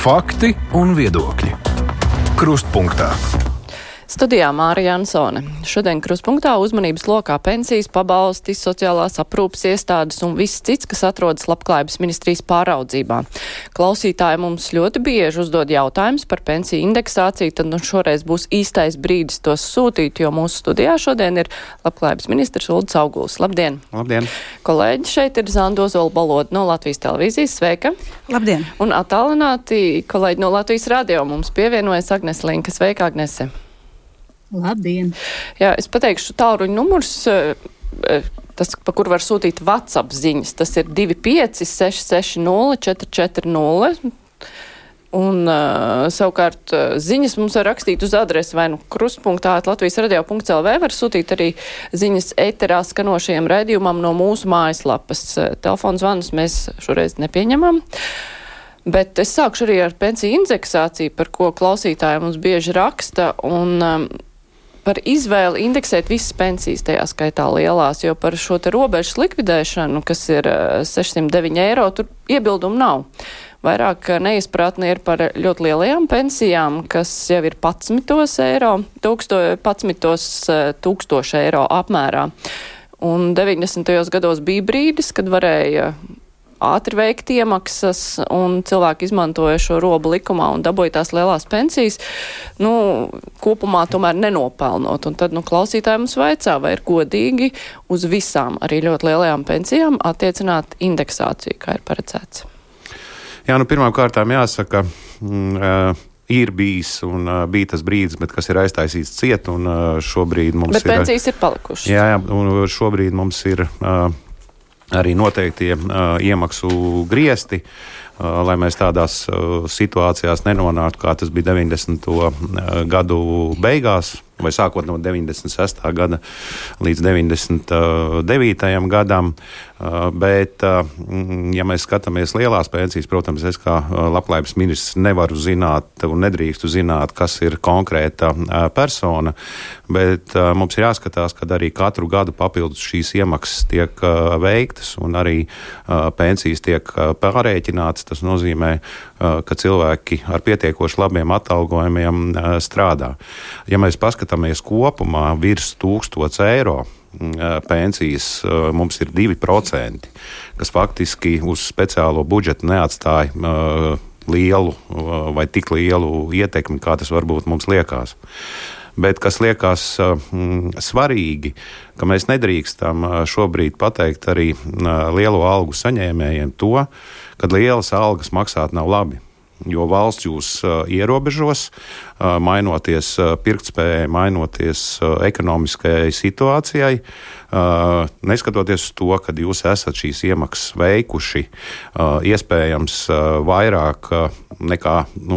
Fakti un viedokļi. Krustpunktā. Studijā Mārija Ansone. Šodien krustpunktā uzmanības lokā pensijas, pabalsti, sociālās aprūpes iestādes un viss cits, kas atrodas Labklājības ministrijas pāraudzībā. Klausītāji mums ļoti bieži uzdod jautājumus par pensiju indeksāciju, tad šoreiz būs īstais brīdis tos sūtīt, jo mūsu studijā šodien ir Labklājības ministrs Uldis Auguls. Labdien! Labdien! Kolēģi, šeit ir Zanda Ozola-Baloda no Latvijas televīzijas. Sveika! Labdien! Un attālināti kolēģi no Latvijas radio mums pievienojas Agnese Linka. Sveika, Agnese! Labdien! Jā, es pateikšu tālruņa numurs, tas, pa kur var sūtīt WhatsApp ziņas. Tas ir 25 660 440. Un savukārt ziņas mums var rakstīt uz adresi vai nu krustpunktā @latvijasradio.lv, var sūtīt arī ziņas ēterā skanošajam raidījumam no mūsu mājaslapas. Telefonu zvanus mēs šoreiz nepieņemam. Bet es sākšu arī ar pensiju indeksāciju, par ko klausītāji mums bieži raksta, un par izvēli indeksēt visas pensijas, tajā skaitā lielās, jo par šo te robežas likvidēšanu, kas ir 609 eiro, tur iebildumu nav. Vairāk neizpratne ir par ļoti lielajām pensijām, kas jau ir 11 tūkstoši eiro apmērā. Un 90. gados bija brīdis, kad varēja ātri veikt iemaksas, un cilvēki izmantoja šo robu likumā un dabūja tās lielās pensijas, kopumā tomēr nenopelnot. Un tad, klausītāji mums vaicā, vai ir godīgi uz visām, arī ļoti lielajām pensijām attiecināt indeksāciju, kā ir paredzēts. Jā, pirmām kārtām jāsaka, ir bijis un bija tas brīdis, bet kas ir aiztaisīts ciet, un šobrīd mums bet pensijas ir palikušas. Jā, un šobrīd mums ir arī noteiktie iemaksu griesti, lai mēs tādās situācijās nenonāktu, kā tas bija 90. Gadu beigās, vai sākot no 96. gada līdz 99. gadam. Bet, ja mēs skatāmies lielās pensijas, protams, es kā Labklājības ministrs nevaru zināt un nedrīkstu zināt, kas ir konkrēta persona, bet mums ir jāskatās, ka arī katru gadu papildus šīs iemaksas tiek veiktas un arī pensijas tiek pārrēķinātas. Tas nozīmē, ka cilvēki ar pietiekoši labiem atalgojumiem strādā. Ja mēs paskatāmies kopumā virs 1000 eiro, pensijas mums ir 2%, kas faktiski uz speciālo budžetu neatstāja lielu vai tik lielu ietekmi, kā tas varbūt mums liekas. Bet kas liekas svarīgi, ka mēs nedrīkstam šobrīd pateikt arī lielo algu saņēmējiem to, ka lielas algas maksāt nav labi. Jo valsts jūs ierobežos, mainoties pirktspējai, mainoties ekonomiskajai situācijai, neskatoties uz to, ka jūs esat šīs iemaksas veikuši, iespējams vairāk nekā,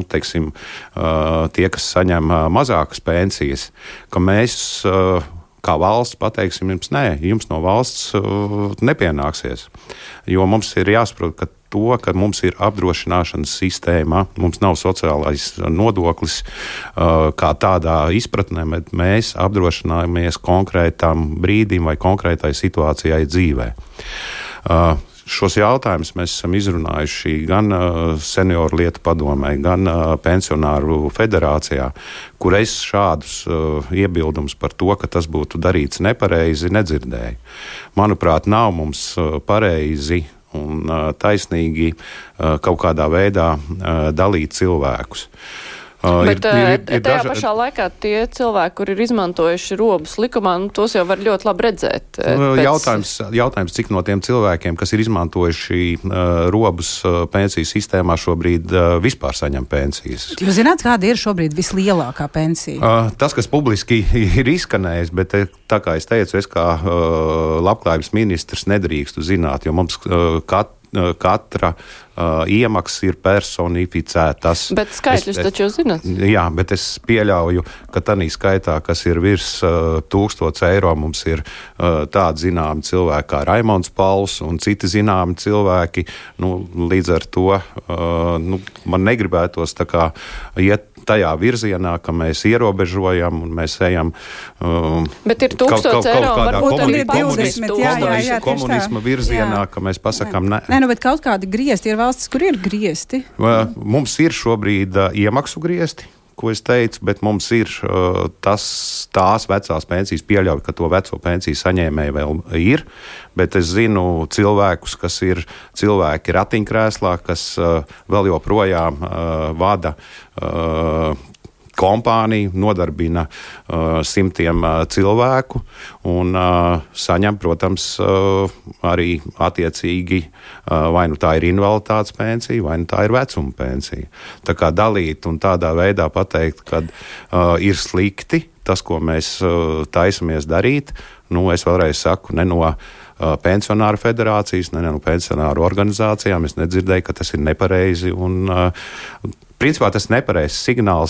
tie, kas saņem mazākas pensijas, ka mēs kā valsts pateiksim jums, nē, jums no valsts nepienāksies. Jo mums ir jāsaprot, ka mums ir apdrošināšanas sistēma, mums nav sociālais nodoklis kā tādā izpratnē, bet mēs apdrošinājamies konkrētam brīdim vai konkrētai situācijai dzīvē. Šos jautājumus mēs esam izrunājuši gan senioru lietu padomē, gan pensionāru federācijā, kur es šādus iebildumus par to, ka tas būtu darīts nepareizi, nedzirdēju. Manuprāt, nav mums pareizi un taisnīgi kaut kādā veidā dalīt cilvēkus. Bet tajā pašā laikā tie cilvēki, kur ir izmantojuši robus likumā, tos jau var ļoti labi redzēt. Jautājums, cik no tiem cilvēkiem, kas ir izmantojuši robus pensiju sistēmā, šobrīd vispār saņem pensijas. Jūs zināt, kāda ir šobrīd vislielākā pensija? Tas, kas publiski ir izskanējis, bet tā kā es teicu, es kā Labklājības ministrs nedrīkstu zināt, jo mums katra iemaksas ir personificētas. Bet skaitļus taču jūs zināt? Jā, bet es pieļauju, ka tanī skaitā, kas ir virs 1000 eiro, mums ir tādi zināmi cilvēki kā Raimonds Pauls un citi zināmi cilvēki. Līdz ar to man negribētos tā kā iet tajā virzienā, ka mēs ierobežojam un mēs ejam bet ir 1000 eiro, varbūt arī 20, komunisma virzienā, ka mēs pasakām ne. Bet kaut kādi griezti ir valstis, kur ir griesti? Mums ir šobrīd iemaksu griesti, ko es teicu, bet mums ir tās vecās pensijas, pieļauj, ka to veco pensiju saņēmēji vēl ir, bet es zinu cilvēkus, kas ir cilvēki ratiņkrēslā, kas vēl joprojām vada kompānija, nodarbina simtiem cilvēku un saņem, protams, arī attiecīgi vai nu tā ir invaliditātes pensija, vai nu tā ir vecuma pensija. Tā kā dalīt un tādā veidā pateikt, ka ir slikti tas, ko mēs taisamies darīt, es vēlreiz saku, ne no pensionāru federācijas, ne no pensionāru organizācijām. Es nedzirdēju, ka tas ir nepareizi un principā tas ir nepareizs signāls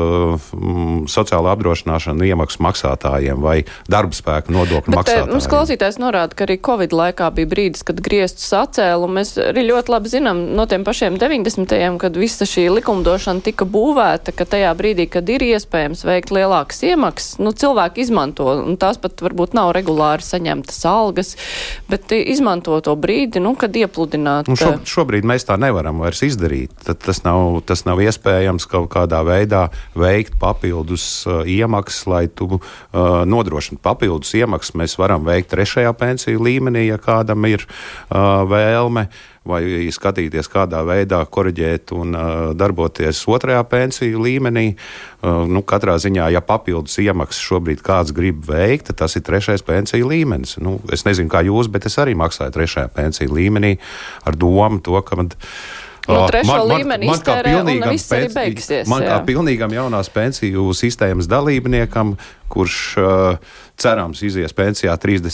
sociālo apdrošināšanu iemaksu maksātājiem vai darba spēka nodokļu maksātājiem. Mums klausītājs norāda, ka arī Covid laikā bija brīdis, kad griestus atcēla, un mēs arī ļoti labi zinām no tiem pašiem 90. kad visa šī likumdošana tika būvēta, ka tajā brīdī, kad ir iespējams veikt lielākas iemaksas, cilvēki izmanto, un tās pat varbūt nav regulāri saņemtas algas, bet izmanto to brīdi, kad iepludināt. Šobrīd mēs tā nevaram vairs izdarīt. Tas nav iespējams kaut kādā veidā veikt papildus iemaksas, lai tu nodrošinātu papildus iemaksas. Mēs varam veikt 3. pensiju līmenī, ja kādam ir vēlme, vai skatīties, kādā veidā koriģēt un darboties 2. pensiju līmenī. Katrā ziņā, ja papildus iemaksas šobrīd kāds grib veikt, tas ir 3. pensiju līmenis. Es nezinu, kā jūs, bet es arī maksāju 3. pensiju līmenī ar domu to, ka trešo līmeni iztērē un viss arī beigsies. Man kā pilnīgam jaunās pensiju sistēmas dalībniekam, kurš cerams izies pensijā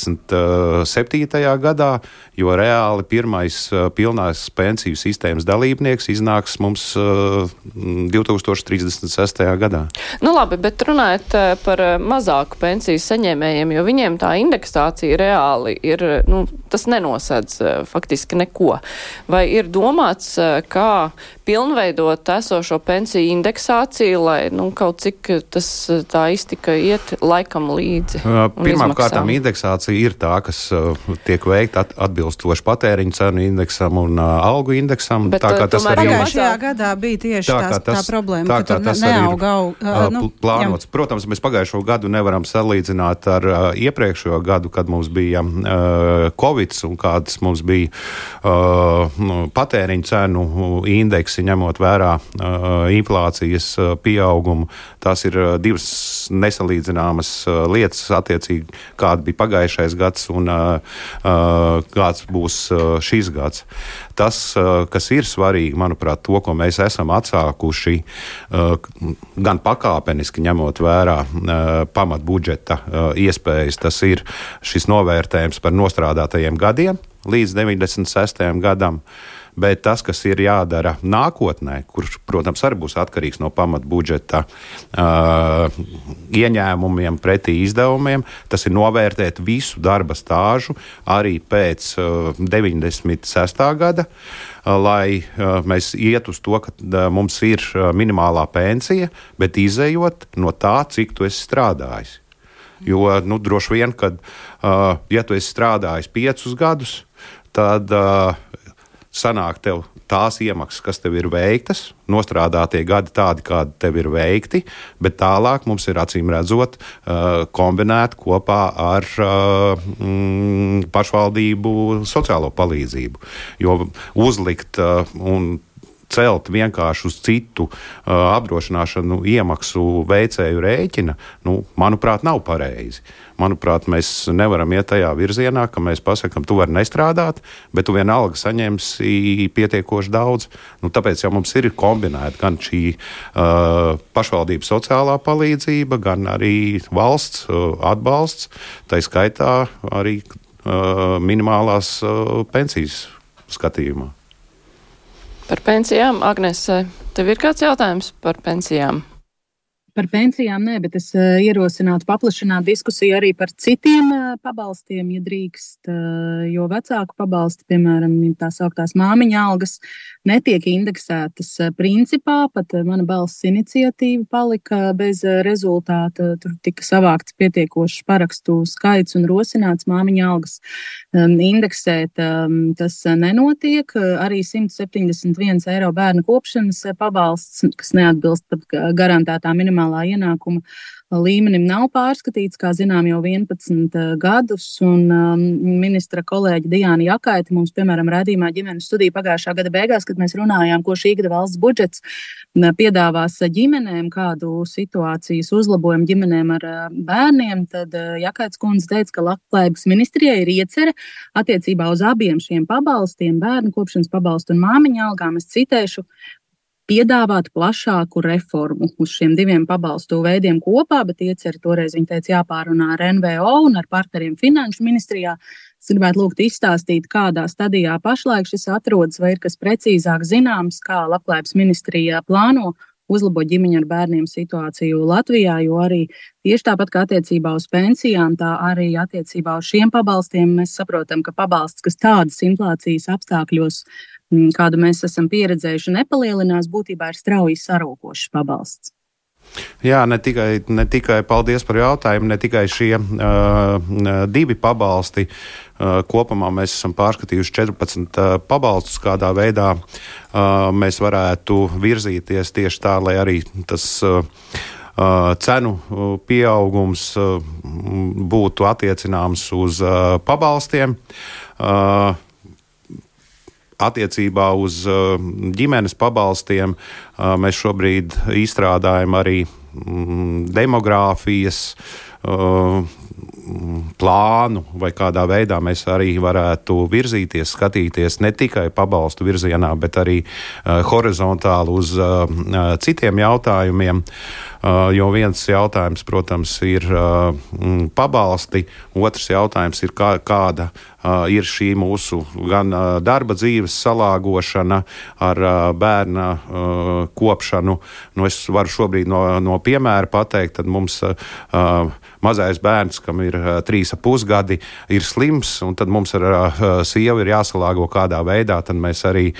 37. gadā, jo reāli pirmais pilnās pensiju sistēmas dalībnieks iznāks mums 2036. gadā. Labi, bet runājot par mazāku pensiju saņēmējiem, jo viņiem tā indeksācija reāli ir, tas nenosēdz faktiski neko. Vai ir domāts, kā pilnveidot esošo pensiju indeksāciju, lai kaut cik tas tā iztika iet laikam līdzi? Pirmkārt, indeksācija ir tā, kas tiek veikta atbilstoši patēriņu cenu indeksam un algu indeksam. Bet tā kā tas arī pagājušajā gadā bija tieši tā problēma, ka tur neauga plānots. Protams, mēs pagājušo gadu nevaram salīdzināt ar iepriekšējo gadu, kad mums bija Covid un kādas mums bija patēriņu cenu indeksi, ņemot vērā inflācijas pieaugumu. Tās ir divas nesalīdzināmas lietas, attiecīgi, kāda bija pagājušais gads un kāds būs šis gads. Tas, kas ir svarīgi, manuprāt, to, ko mēs esam atsākuši gan pakāpeniski ņemot vērā pamatbudžeta iespējas, tas ir šis novērtējums par nostrādātajiem gadiem līdz 96. gadam. Bet tas, kas ir jādara nākotnē, kurš, protams, arī būs atkarīgs no pamatbudžeta ieņēmumiem pretī izdevumiem, tas ir novērtēt visu darba stāžu arī pēc 96. gada, lai mēs iet uz to, ka mums ir minimālā pensija, bet izējot no tā, cik tu esi strādājis. Jo, droši vien, kad, ja tu esi strādājis 5 gadus, tad sanāk tev tās iemaksas, kas tev ir veiktas, nostrādātie gadi tādi, kādi tev ir veikti, bet tālāk mums ir acīm redzot kombinēt kopā ar pašvaldību sociālo palīdzību. Jo uzlikt un celt vienkārši uz citu apdrošināšanu iemaksu veicēju rēķina, manuprāt, nav pareizi. Manuprāt, mēs nevaram iet tajā virzienā, ka mēs pasakam, tu vari nestrādāt, bet tu vienalga saņemsi pietiekoši daudz. Tāpēc jau mums ir kombinēta gan šī pašvaldības sociālā palīdzība, gan arī valsts atbalsts, tai skaitā arī minimālās pensijas skatījumā. Par pensijām, Agnes, tev ir kāds jautājums par pensijām? Par pensijām nē, bet es ierosinātu paplašināt diskusiju arī par citiem pabalstiem, ja drīkst, jo vecāku pabalsti, piemēram, tā sauktās māmiņa algas, netiek indeksētas principā, pat mana balss iniciatīva palika bez rezultāta, tur tika savākts pietiekošs parakstu skaits un rosināts māmiņa algas indeksēt, tas nenotiek, arī 171 eiro bērnu kopšanas pabalsts, kas neatbilst pat garantētā minimālā ienākuma līmenim nav pārskatīts, kā zinām, jau 11 gadus, un ministra kolēģi Diāna Jakaite mums, piemēram, raidījumā ģimenes studija pagājušā gada beigās, kad mēs runājām, ko šī gada valsts budžets piedāvās ģimenēm, kādu situācijas uzlabojumu ģimenēm ar bērniem, tad Jakaites kundze teica, ka Labklājības ministrijai ir iecerē attiecībā uz abiem šiem pabalstiem, bērnu kopšanas pabalstu un māmiņa algām, es citēšu, piedāvāt plašāku reformu uz šiem diviem pabalstu veidiem kopā, bet ieceri toreiz viņa teica jāpārunā ar NVO un ar partneriem Finanšu ministrijā. Es gribētu lūgt izstāstīt, kādā stadijā pašlaik šis atrodas, vai ir kas precīzāk zināms, kā Labklājības ministrijā plāno uzlabot ģimeņu ar bērniem situāciju Latvijā, jo arī tieši tāpat kā attiecībā uz pensijām, tā arī attiecībā uz šiem pabalstiem mēs saprotam, ka pabalsts, kas tādas inflācijas apstākļos, kādu mēs esam pieredzējuši, nepalielinās, būtībā ir strauji sarūkošs pabalsts. Jā, ne tikai paldies par jautājumu, ne tikai šie divi pabalsti. Kopumā mēs esam pārskatījuši 14 pabalstus, kādā veidā mēs varētu virzīties tieši tā, lai arī tas cenu pieaugums būtu attiecināms uz pabalstiem. Attiecībā uz ģimenes pabalstiem mēs šobrīd izstrādājam arī demogrāfijas plānu, vai kādā veidā mēs arī varētu virzīties, skatīties ne tikai pabalstu virzienā, bet arī horizontāli uz citiem jautājumiem. Jo viens jautājums, protams, ir pabalsti, otrs jautājums ir, kāda ir šī mūsu gan darba dzīves salāgošana ar bērna kopšanu. Es varu šobrīd no piemēra pateikt, tad mums mazais bērns, kam ir 3,5 gadi, ir slims, un tad mums ar sievu ir jāsalāgo kādā veidā, tad mēs arī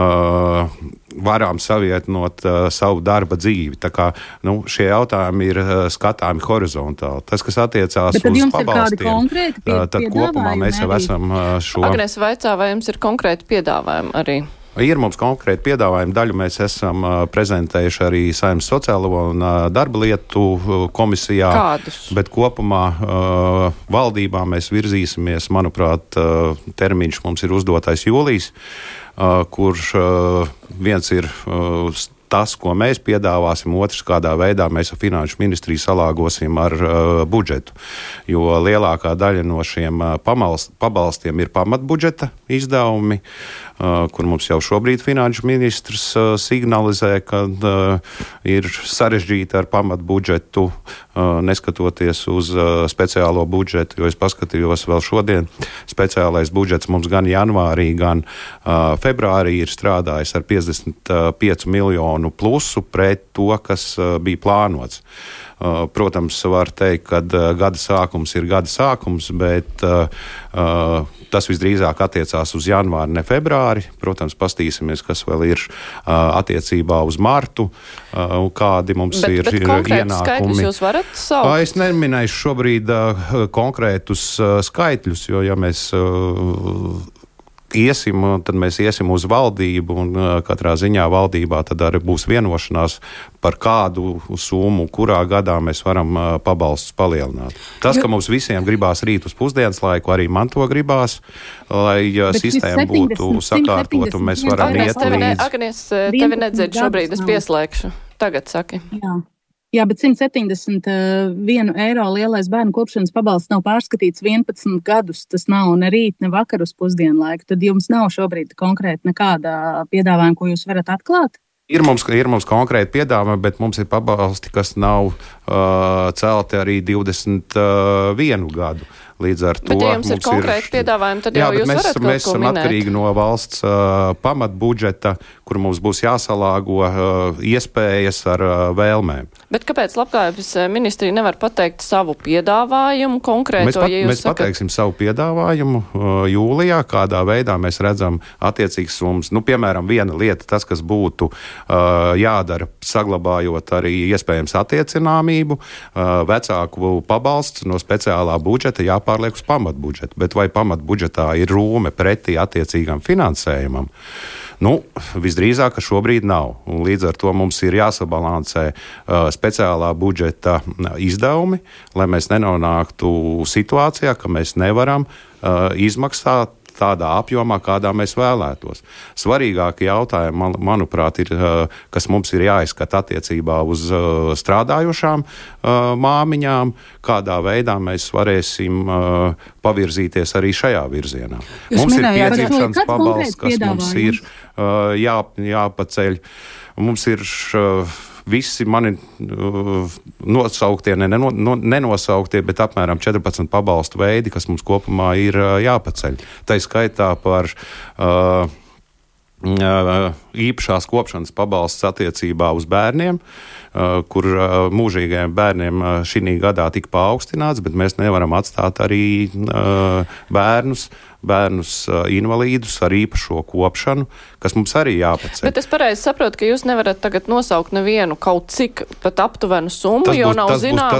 varam savietinot savu darba dzīvi. Tā kā, šie jautājumi ir skatāmi horizontāli. Tas, kas attiecās uz pabalstiem, tad kopumā mēs jau esam šo... Agnes vaicā, vai jums ir konkrēti piedāvājumi arī? Ir mums konkrēti piedāvājumi, daļu mēs esam prezentējuši arī Saeimas sociālo un darba lietu komisijā. Kādus? Bet kopumā valdībā mēs virzīsimies, manuprāt, termiņš mums ir uzdotais jūlijs, kurš viens ir tas, ko mēs piedāvāsim, otrs, kādā veidā mēs ar Finanšu ministriju salāgosim ar budžetu. Jo lielākā daļa no šiem pabalstiem ir pamatbudžeta izdevumi, kur mums jau šobrīd Finanšu ministrs signalizē, ka ir sarežģīti ar pamatbudžetu, neskatoties uz speciālo budžetu, jo es paskatījos vēl šodien, speciālais budžets mums gan janvārī, gan februārī ir strādājis ar 55 miljonu plusu pret to, kas bija plānots. Protams, var teikt, ka gada sākums ir gada sākums, bet tas visdrīzāk attiecās uz janvāri, ne februāri. Protams, pastīsimies, kas vēl ir attiecībā uz martu, kādi mums ir ienākumi. Bet konkrētus skaitļus jūs varat saukt? Es neminēšu šobrīd konkrētus skaitļus, jo ja mēs iesim, tad mēs iesim uz valdību, un katrā ziņā valdībā tad arī būs vienošanās par kādu summu, kurā gadā mēs varam pabalstus palielināt. Tas, ka mums visiem gribās rīt uz pusdienas laiku, arī man to gribās, lai sistēma būtu sakārtot, un mēs varam iet līdz. Agnes, tevi nedzird šobrīd, es pieslēgšu. Tagad saki. Jā, bet 171 eiro lielais bērnu kopšanas pabalsts nav pārskatīts 11 gadus. Tas nav ne rīt, ne vakar uz pusdienu laiku. Tad jums nav šobrīd konkrēti nekāda piedāvājuma, ko jūs varat atklāt? Ir mums konkrēti piedāvājumi, bet mums ir pabalsti, kas nav celti arī 21 gadu. Līdz ar to bet, ja jums ir konkrēti piedāvājumi, tad jau jūs varat kaut ko minēt. Mēs esam atkarīgi no valsts pamatbudžeta, kur mums būs jāsalāgo iespējas ar vēlmēm. Bet kāpēc Labklājības ministrija nevar pateikt savu piedāvājumu konkrēto? Mēs pateiksim savu piedāvājumu jūlijā, kādā veidā mēs redzam attiecīgas summas. Piemēram, viena lieta, tas, kas būtu jādara, saglabājot arī iespējams attiecināmību, vecāku pabalsts no speciālā budžeta jāpārliek uz pamatbudžetu. Bet vai pamatbudžetā ir rūme pretī attiecīgam finansējumam? Visdrīzāk, ka šobrīd nav. Un līdz ar to mums ir jāsabalansē speciālā budžeta izdevumi, lai mēs nenonāktu situācijā, ka mēs nevaram izmaksāt tādā apjomā, kādā mēs vēlētos. Svarīgākie jautājumi, manuprāt, ir, kas mums ir jāizskata attiecībā uz strādājošām māmiņām, kādā veidā mēs varēsim pavirzīties arī šajā virzienā. Mums ir piedzimšanas pabalsts, kas mums ir jāpaceļ. Mums ir visi mani nosauktie, nenosauktie, bet apmēram 14 pabalstu veidi, kas mums kopumā ir jāpaceļ. Tā skaitā par īpašās kopšanas pabalsts attiecībā uz bērniem, kur mūžīgajiem bērniem šī gadā tika paaugstināts, bet mēs nevaram atstāt arī bērnus invalīdus ar īpašo kopšanu, kas mums arī jāpaceļ. Bet es pareizi saprotu, ka jūs nevarat tagad nosaukt nevienu kaut cik pat aptuvenu summu, jo nav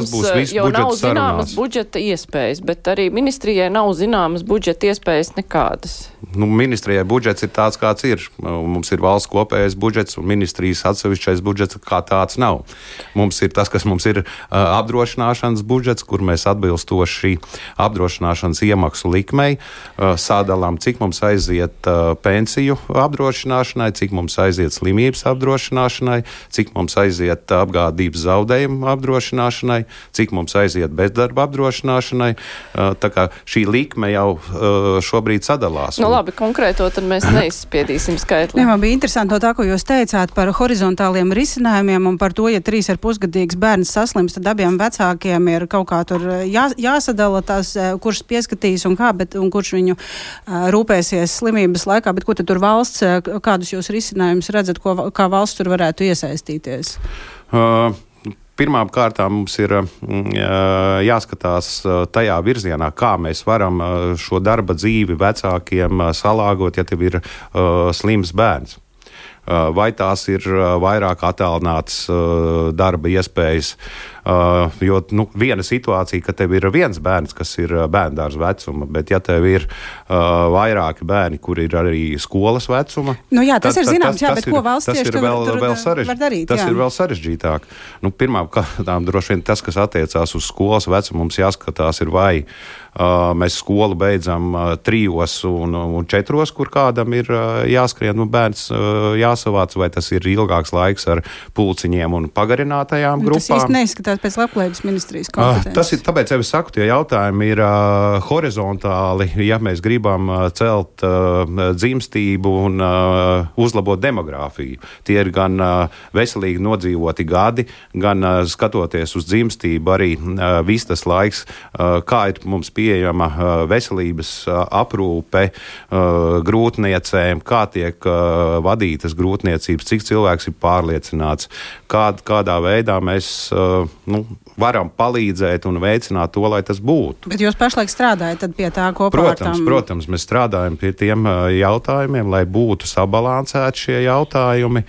zināmas budžeta iespējas, bet arī ministrijai nav zināmas budžeta iespējas nekādas. Ministrijai budžets ir tāds, kāds ir. Mums ir valsts kopējais budžets un ministrijas atsevišķais budžets kā tāds nav. Mums ir tas, kas mums ir apdrošināšanas budžets, kur mēs atbilstoši apdrošināšanas iemaksu likmei sadalām, cik mums aiziet pensiju apdrošināšanai, cik mums aiziet slimības apdrošināšanai, cik mums aiziet apgādības zaudējumu apdrošināšanai, cik mums aiziet bezdarba apdrošināšanai. Tā kā šī likme jau šobrīd sadalās. Labi, konkrēto tad mēs neizspiedīsim skaitli. Man bija interesanti no tā, ko jūs teicāt par horizontāliem risinājumiem un par to, ja 3,5-gadīgs bērns saslims, tad abiem vecākiem ir kaut kā tur jāsadala tās, kurš pieskatīs un kā, un kurš viņu rūpēsies slimības laikā, bet ko tad tur valsts, kādus jūs risinājumus redzat, kā valsts tur varētu iesaistīties? Pirmām kārtām mums ir jāskatās tajā virzienā, kā mēs varam šo darba dzīvi vecākiem salāgot, ja tev ir slims bērns. Vai tās ir vairāk attālinātas darba iespējas. Jo viena situācija, ka tev ir viens bērns, kas ir bērndārs vecuma, bet ja tev ir vairāki bērni, kur ir arī skolas vecuma, tas ir zināms, bet ko valsts tieši tur var darīt? Tas ir vēl sarežģītāk. Pirmām kārtām droši vien tas, kas attiecās uz skolas vecumu, mums jāskatās ir vai mēs skolu beidzam 3 un 4, kur kādam ir jāskrien, bērns jāsavāc, vai tas ir ilgāks laiks ar pulciņiem un pagarinātajām grupām. Tas īsti neizskatās pēc Labklājības ministrijas kompetences. Tas ir, tāpēc jau es saku, tie jautājumi ir horizontāli, ja mēs gribam celt dzimstību un uzlabot demogrāfiju. Tie ir gan veselīgi nodzīvoti gadi, gan skatoties uz dzimstību arī viss tas laiks, kā ir mums pieejama veselības aprūpe grūtniecēm, kā tiek vadītas grūtniecības, cik cilvēks ir pārliecināts, kādā veidā mēs varam palīdzēt un veicināt to, lai tas būtu. Bet jūs pašlaik strādājat tad pie tā kopā ar tām? Protams, mēs strādājam pie tiem jautājumiem, lai būtu sabalansēti šie jautājumi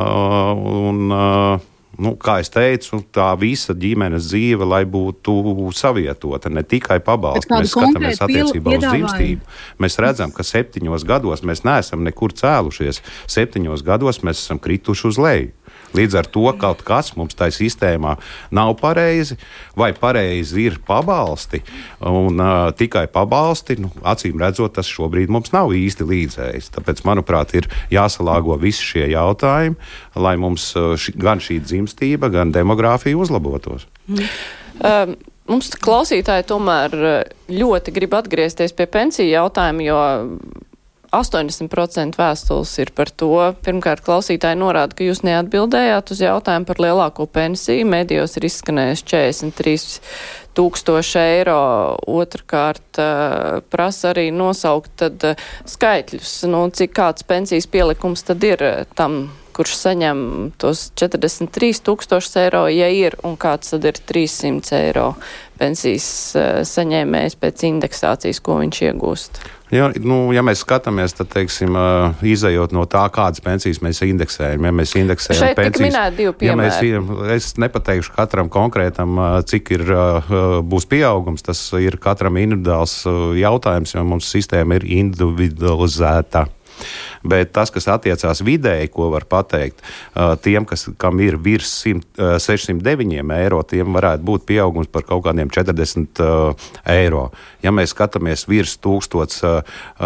kā es teicu, tā visa ģimenes dzīve, lai būtu savietota, ne tikai pabalsti. Mēs skatāmies attiecībā uz dzimstību. Mēs redzam, ka 7 gados mēs neesam nekur cēlušies. 7 gados mēs esam krituši uz leju. Līdz ar to kaut kas mums tai sistēmā nav pareizi, vai pareizi ir pabalsti, un tikai pabalsti, acīm redzot, tas šobrīd mums nav īsti līdzējis. Tāpēc, manuprāt, ir jāsalāgo visi šie jautājumi, lai mums gan šī dzimstība, gan demogrāfija uzlabotos. Mums klausītāji tomēr ļoti grib atgriezties pie pensiju jautājuma, jo 80% vēstules ir par to. Pirmkārt, klausītāji norāda, ka jūs neatbildējāt uz jautājumu par lielāko pensiju. Medijos ir izskanējis 43 000 eiro. Otrkārt, prasa arī nosaukt tad skaitļus, cik kāds pensijas pielikums tad ir tam, kurš saņem tos 43 000 eiro, ja ir, un kāds tad ir 300 eiro pensijas saņēmējs pēc indeksācijas, ko viņš iegūst. Ja mēs skatāmies, tad, teiksim, izējot no tā, kādas pensijas mēs indeksējam. Ja mēs indeksējam šeit pensijas, tika minēti 2 piemēri. Es nepateikšu katram konkrētam, cik būs pieaugums. Tas ir katram individuāls jautājums, jo mums sistēma ir individualizēta. Bet tas, kas attiecās vidēji, ko var pateikt, tiem, kam ir virs 609 eiro, tiem varētu būt pieaugums par kaut kādiem 40 eiro. Ja mēs skatāmies virs 1500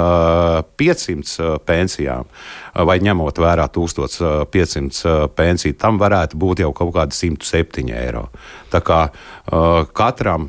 pensijām, vai ņemot vērā 1500 pensiju, tam varētu būt jau kaut kādi 107 eiro. Tā kā katram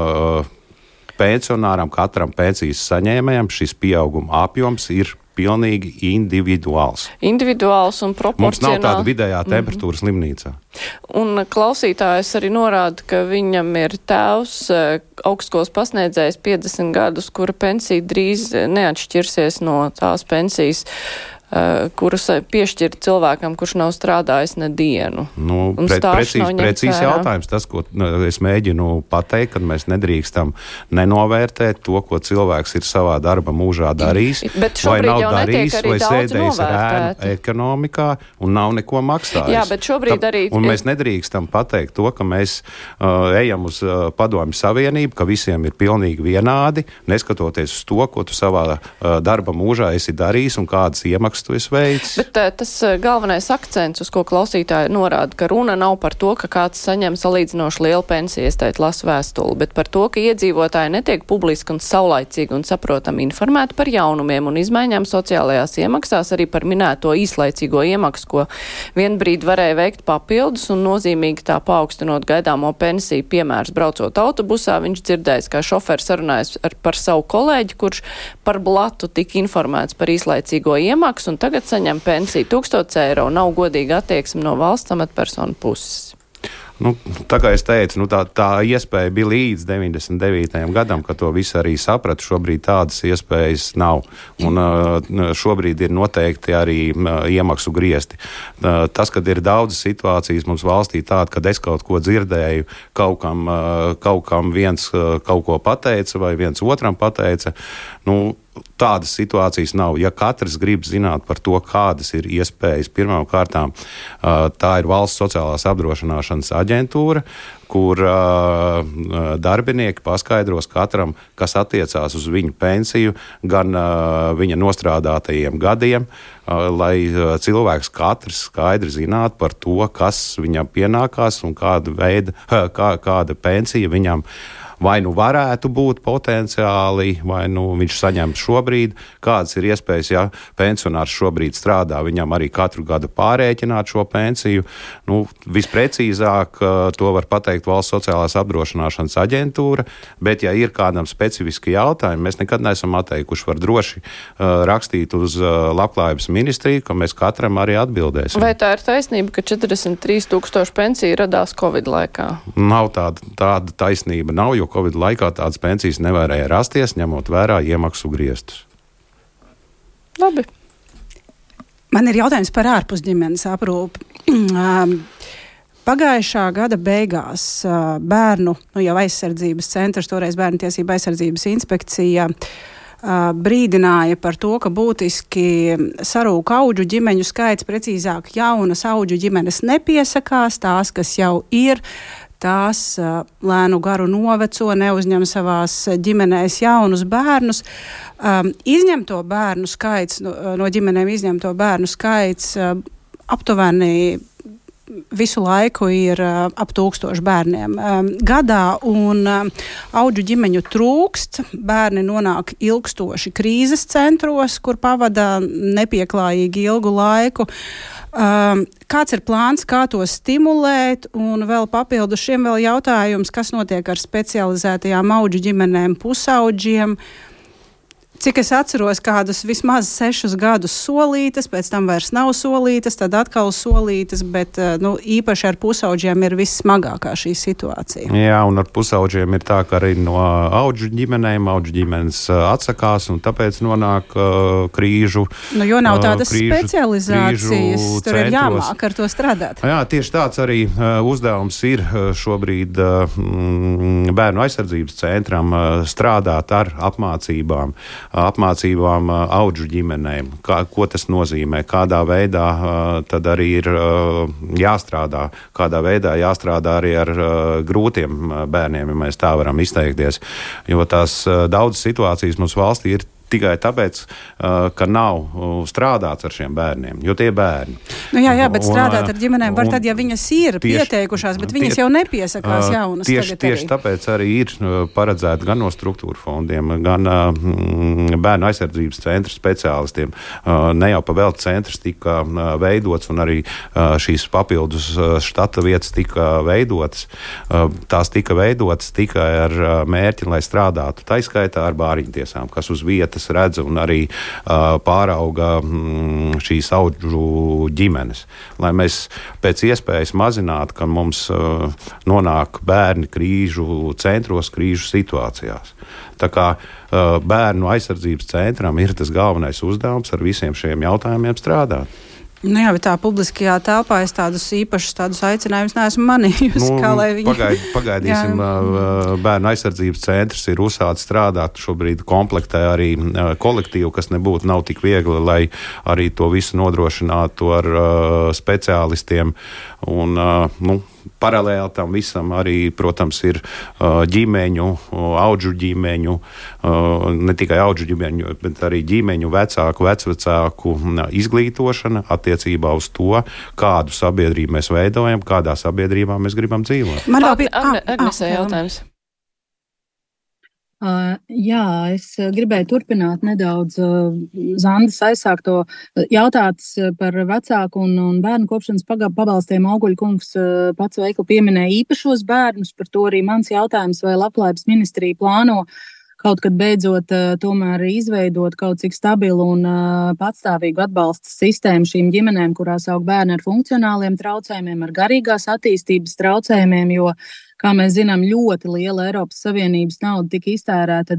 pensionāram, katram pensijas saņēmējam šis pieauguma apjoms ir pilnīgi individuāls. Individuāls un proporcionāls. Mums nav tāda vidējā temperatūra slimnīcā. Un klausītājs arī norāda, ka viņam ir tēvs, augstskolas pasniedzējs 50 gadus, kura pensija drīz neatšķirsies no tās pensijas, kuras piešķirt cilvēkam, kurš nav strādājis nedienu. Precīzi jautājums. Tas, ko es mēģinu pateikt, kad mēs nedrīkstam nenovērtēt to, ko cilvēks ir savā darba mūžā darījis, vai nav darījis, vai sēdējis ēnu ekonomikā un nav neko maksājis. Jā, bet šobrīd arī... Un mēs nedrīkstam pateikt to, ka mēs ejam uz Padomju Savienību, ka visiem ir pilnīgi vienādi, neskatoties uz to, ko tu savā darba mūžā esi darījis un kādas iemaksas tu esi veicis. Bet tas galvenais akcents, uz ko klausītāji norāda, ka runa nav par to, ka kāds saņem salīdzinoši lielu pensiju, iestāt lasu vēstuli, bet par to, ka iedzīvotāji netiek publiski un saulaicīgi un saprotami informēti par jaunumiem un izmaiņām sociālajās iemaksās, arī par minēto īslaicīgo iemaksu, ko vienbrīd varēja veikt papildus un nozīmīgi tā paaugstinot gaidāmo pensiju. Piemērs, braucot autobusā, viņš dzirdējis, kā šoferis sarunājas par savu kolēģi, kurš par blatu tika informēts par īslaicīgo iemaksu un tagad saņem pensiju 1000 eiro. Nav godīga attieksme no valsts amatpersonu puses. Tā kā es teicu, tā iespēja bija līdz 99. gadam, ka to visu arī sapratu. Šobrīd tādas iespējas nav. Un šobrīd ir noteikti arī iemaksu griesti. Tas, kad ir daudzas situācijas mums valstī tāda, kad es kaut ko dzirdēju, kaut kam viens kaut ko pateica vai viens otram pateica, tādas situācijas nav. Ja katrs grib zināt par to, kādas ir iespējas, pirmām kārtām tā ir Valsts sociālās apdrošināšanas aģentūra, kur darbinieki paskaidros katram, kas attiecās uz viņu pensiju, gan viņa nostrādātajiem gadiem, lai cilvēks katrs skaidri zinātu par to, kas viņam pienākās un kāda pensija viņam vai varētu būt potenciāli, vai viņš saņem šobrīd, kādas ir iespējas, ja pensionārs šobrīd strādā, viņam arī katru gadu pārēķināt šo pensiju. Visprecīzāk to var pateikt Valsts sociālās apdrošināšanas aģentūra, bet ja ir kādam specifiski jautājumi, mēs nekad neesam atteikuši, var droši rakstīt uz Labklājības ministriju, ka mēs katram arī atbildēsim. Vai tā ir taisnība, ka 43 000 pensiju radās Covid laikā? Nav tāda taisnība, nav, jo Covid laikā tādas pensijas nevarēja rasties, ņemot vērā iemaksu griestus. Labi. Man ir jautājums par ārpusģimenes aprūpi. Pagājušā gada beigās bērnu, jau aizsardzības centrs, toreiz Bērnu tiesību aizsardzības inspekcija, brīdināja par to, ka būtiski sarūk audžu ģimeņu skaits, precīzāk jaunas audžu ģimenes nepiesakās, tās, kas jau ir, tās lēnu garu noveco, neuzņem savās ģimenēs jaunus bērnus. Izņemto bērnu skaits, no ģimenēm izņemto bērnu skaits aptuveni visu laiku ir ap 1000 bērniem gadā, un audžu ģimeņu trūkst. Bērni nonāk ilgstoši krīzes centros, kur pavada nepieklājīgi ilgu laiku. Kāds ir plāns, kā to stimulēt, un vēl papildus šiem vēl jautājums, kas notiek ar specializētajām audžu ģimenēm, pusauģiem, Cik es atceros, kādus vismaz 6 gadus solītas, pēc tam vairs nav solītas, tad atkal solītas, bet īpaši ar pusauģiem ir vissmagākā šī situācija. Jā, un ar pusauģiem ir tā, ka arī no auģu ģimenes atsakās, un tāpēc nonāk krīžu. Jo nav tādas specializācijas, tur ir jāmāk ar to strādāt. Jā, tieši tāds arī uzdevums ir šobrīd Bērnu aizsardzības centram strādāt ar apmācībām auģu ģimenēm, ko tas nozīmē, kādā veidā tad arī ir jāstrādā, kādā veidā jāstrādā arī ar grūtiem bērniem, ja mēs tā varam izteikties, jo tās daudzas situācijas mums valstī ir tikai tāpēc, ka nav strādāts ar šiem bērniem, jo tie bērni. Jā, bet strādāt ar ģimenēm var tad, ja viņas ir pieteikušās, bet viņas jau nepiesakās jaunas. Tieši tāpēc arī ir paredzēta gan no struktūra fondiem, gan Bērnu aizsardzības centra speciālistiem. Ne jau pavēlts centrs tika veidots un arī šīs papildus štata vietas tika veidotas. Tās tika veidotas tikai ar mērķi, lai strādātu taiskaitā ar bāriņtiesām, kas uz vietas redz un arī pārauga šīs auģu ģimenes. Lai mēs pēc iespējas mazinātu, ka mums nonāk bērni krīžu centros, krīžu situācijās. Tā kā Bērnu aizsardzības centram ir tas galvenais uzdevums ar visiem šiem jautājumiem strādāt. Jā, bet tā publiskajā telpā es tādus īpašus aicinājumus neesmu manījusi, kā lai viņi... Pagaidīsim, Bērnu aizsardzības centrs ir uzsācis strādāt, šobrīd komplektē arī kolektīvu, kas nav tik viegli, lai arī to visu nodrošinātu ar speciālistiem un, paralēli tam visam arī, protams, ir ģimeņu, auģu ģimeņu, ne tikai auģu ģimeņu, bet arī ģimeņu vecāku, vecvecāku izglītošana attiecībā uz to, kādu sabiedrību mēs veidojam, kādā sabiedrībā mēs gribam dzīvot. Agnesē jautājums. Jā, es gribēju turpināt nedaudz Zandas aizsākto jautāts par vecāku un bērnu kopšanas pabalstiem. Auguļa kungs pats veikli pieminēja īpašos bērnus, par to arī mans jautājums, vai Labklājības ministrija plāno kaut kad beidzot tomēr izveidot kaut cik stabilu un patstāvīgu atbalsta sistēmu šīm ģimenēm, kurās aug bērni ar funkcionāliem traucējumiem, ar garīgās attīstības traucējumiem, jo, kā mēs zinām, ļoti liela Eiropas Savienības nauda tika iztērēta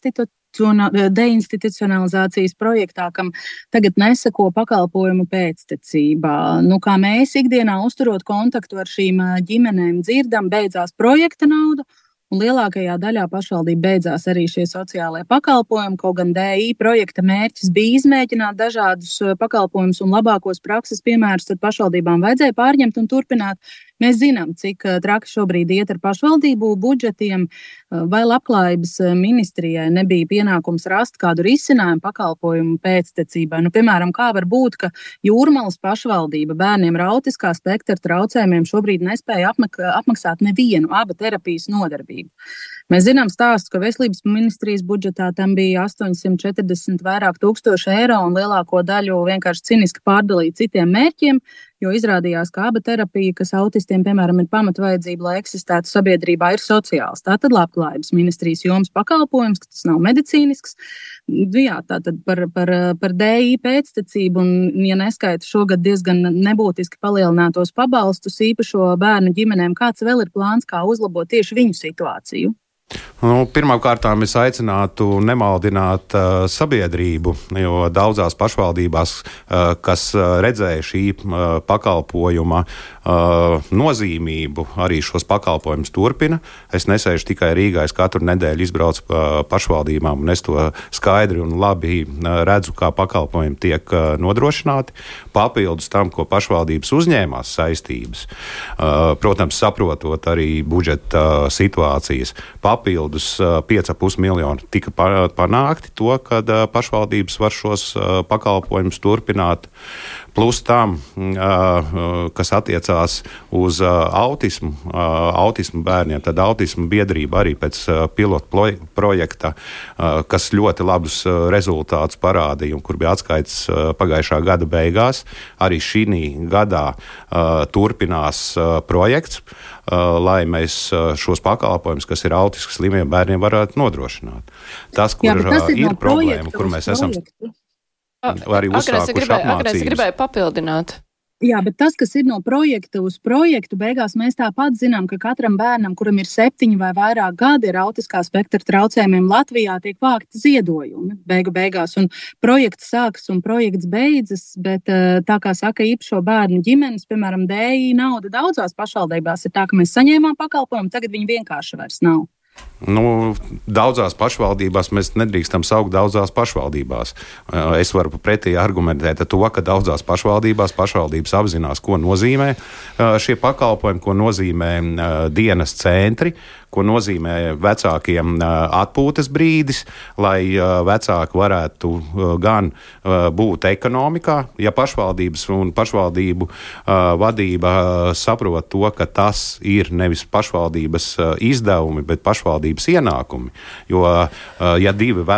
deinstitucionalizācijas projektā, kam tagad neseko pakalpojumu pēctecībā. Kā mēs ikdienā uzturot kontaktu ar šīm ģimenēm dzirdam, beidzās projekta nauda, un lielākajā daļā pašvaldību beidzās arī šie sociālie pakalpojumi, kaut gan DI projekta mērķis bija izmēģināt dažādus pakalpojumus un labākos prakses piemērus, tad pašvaldībām vajadzēja pārņemt un turpināt. Mēs zinām, cik traki šobrīd iet ar pašvaldību budžetiem, vai Labklājības ministrijai nebija pienākums rast kādu risinājumu pakalpojumu pēctecībai. Piemēram, kā var būt, ka Jūrmalas pašvaldība bērniem ar autiskā spektra traucējumiem šobrīd nespēja apmaksāt nevienu aba terapijas nodarbību. Mēs zinām stāstu, ka Veselības ministrijas budžetā tam bija 840 vairāk tūkstoši eiro un lielāko daļu vienkārši ciniski pārdalīt citiem mērķiem, jo izrādījās, ka aba terapija, kas autistiem, piemēram, ir pamatvajadzība, lai eksistētu sabiedrībā, ir sociāls. Tātad Labklājības ministrijas jomas pakalpojums, ka tas nav medicīnisks. Jā, tātad par DI pēctecību un, ja neskaita šogad diezgan nebūtiski palielinātos pabalstus īpašo bērnu ģimenēm, kāds vēl ir plāns, kā uzlabot tieši viņu situāciju? Pirmkārt, es aicinātu nemaldināt sabiedrību, jo daudzās pašvaldībās, kas redzēja šī pakalpojuma nozīmību, arī šos pakalpojumus turpina. Es nesēžu tikai Rīgā, es katru nedēļu izbraucu pa pašvaldībām, un es to skaidri un labi redzu, kā pakalpojumi tiek nodrošināti. Papildus tam, ko pašvaldības uzņēmās saistības, protams, saprotot arī budžeta situācijas, papildus 5,5 miljoni tika panākti to, kad pašvaldības var šos pakalpojumus turpināt. Plus tam, kas attiecās uz autismu bērniem, tad autismu biedrība arī pēc pilotu projekta, kas ļoti labus rezultātus parādīja un kur bija atskaits pagājušā gada beigās, arī šī gadā turpinās projekts, lai mēs šos pakalpojumus, kas ir autismu psihiatriski slimiem bērniem varētu nodrošināt. Tas, kur ir problēma, kur mēs esam arī uzsākuši apmācības. Es gribēju papildināt. Jā, bet tas, kas ir no projekta uz projektu, beigās mēs tāpat zinām, ka katram bērnam, kuram ir 7 vai vairāk gadi ar autiskā spektra traucējumiem, Latvijā tiek vākti ziedojumi beigās. Un projekts sākas un projekts beidzas, bet tā kā saka īpašo bērnu ģimenes, piemēram, DI nauda daudzās pašvaldībās ir tā, ka mēs saņēmām pakalpojumu, tagad viņi vienkārši vairs nav. Daudzās pašvaldībās mēs nedrīkstam saukt daudzās pašvaldībās. Es varu pretī argumentēt to, ka daudzās pašvaldībās pašvaldības apzinās, ko nozīmē šie pakalpojumi, ko nozīmē dienas centri, ko nozīmē vecākiem atpūtas brīdis, lai vecāki varētu gan būt ekonomikā, ja pašvaldības un pašvaldību vadība saprot to, ka tas ir nevis pašvaldības izdevumi, bet pašvaldības ienākumi. Jo, ja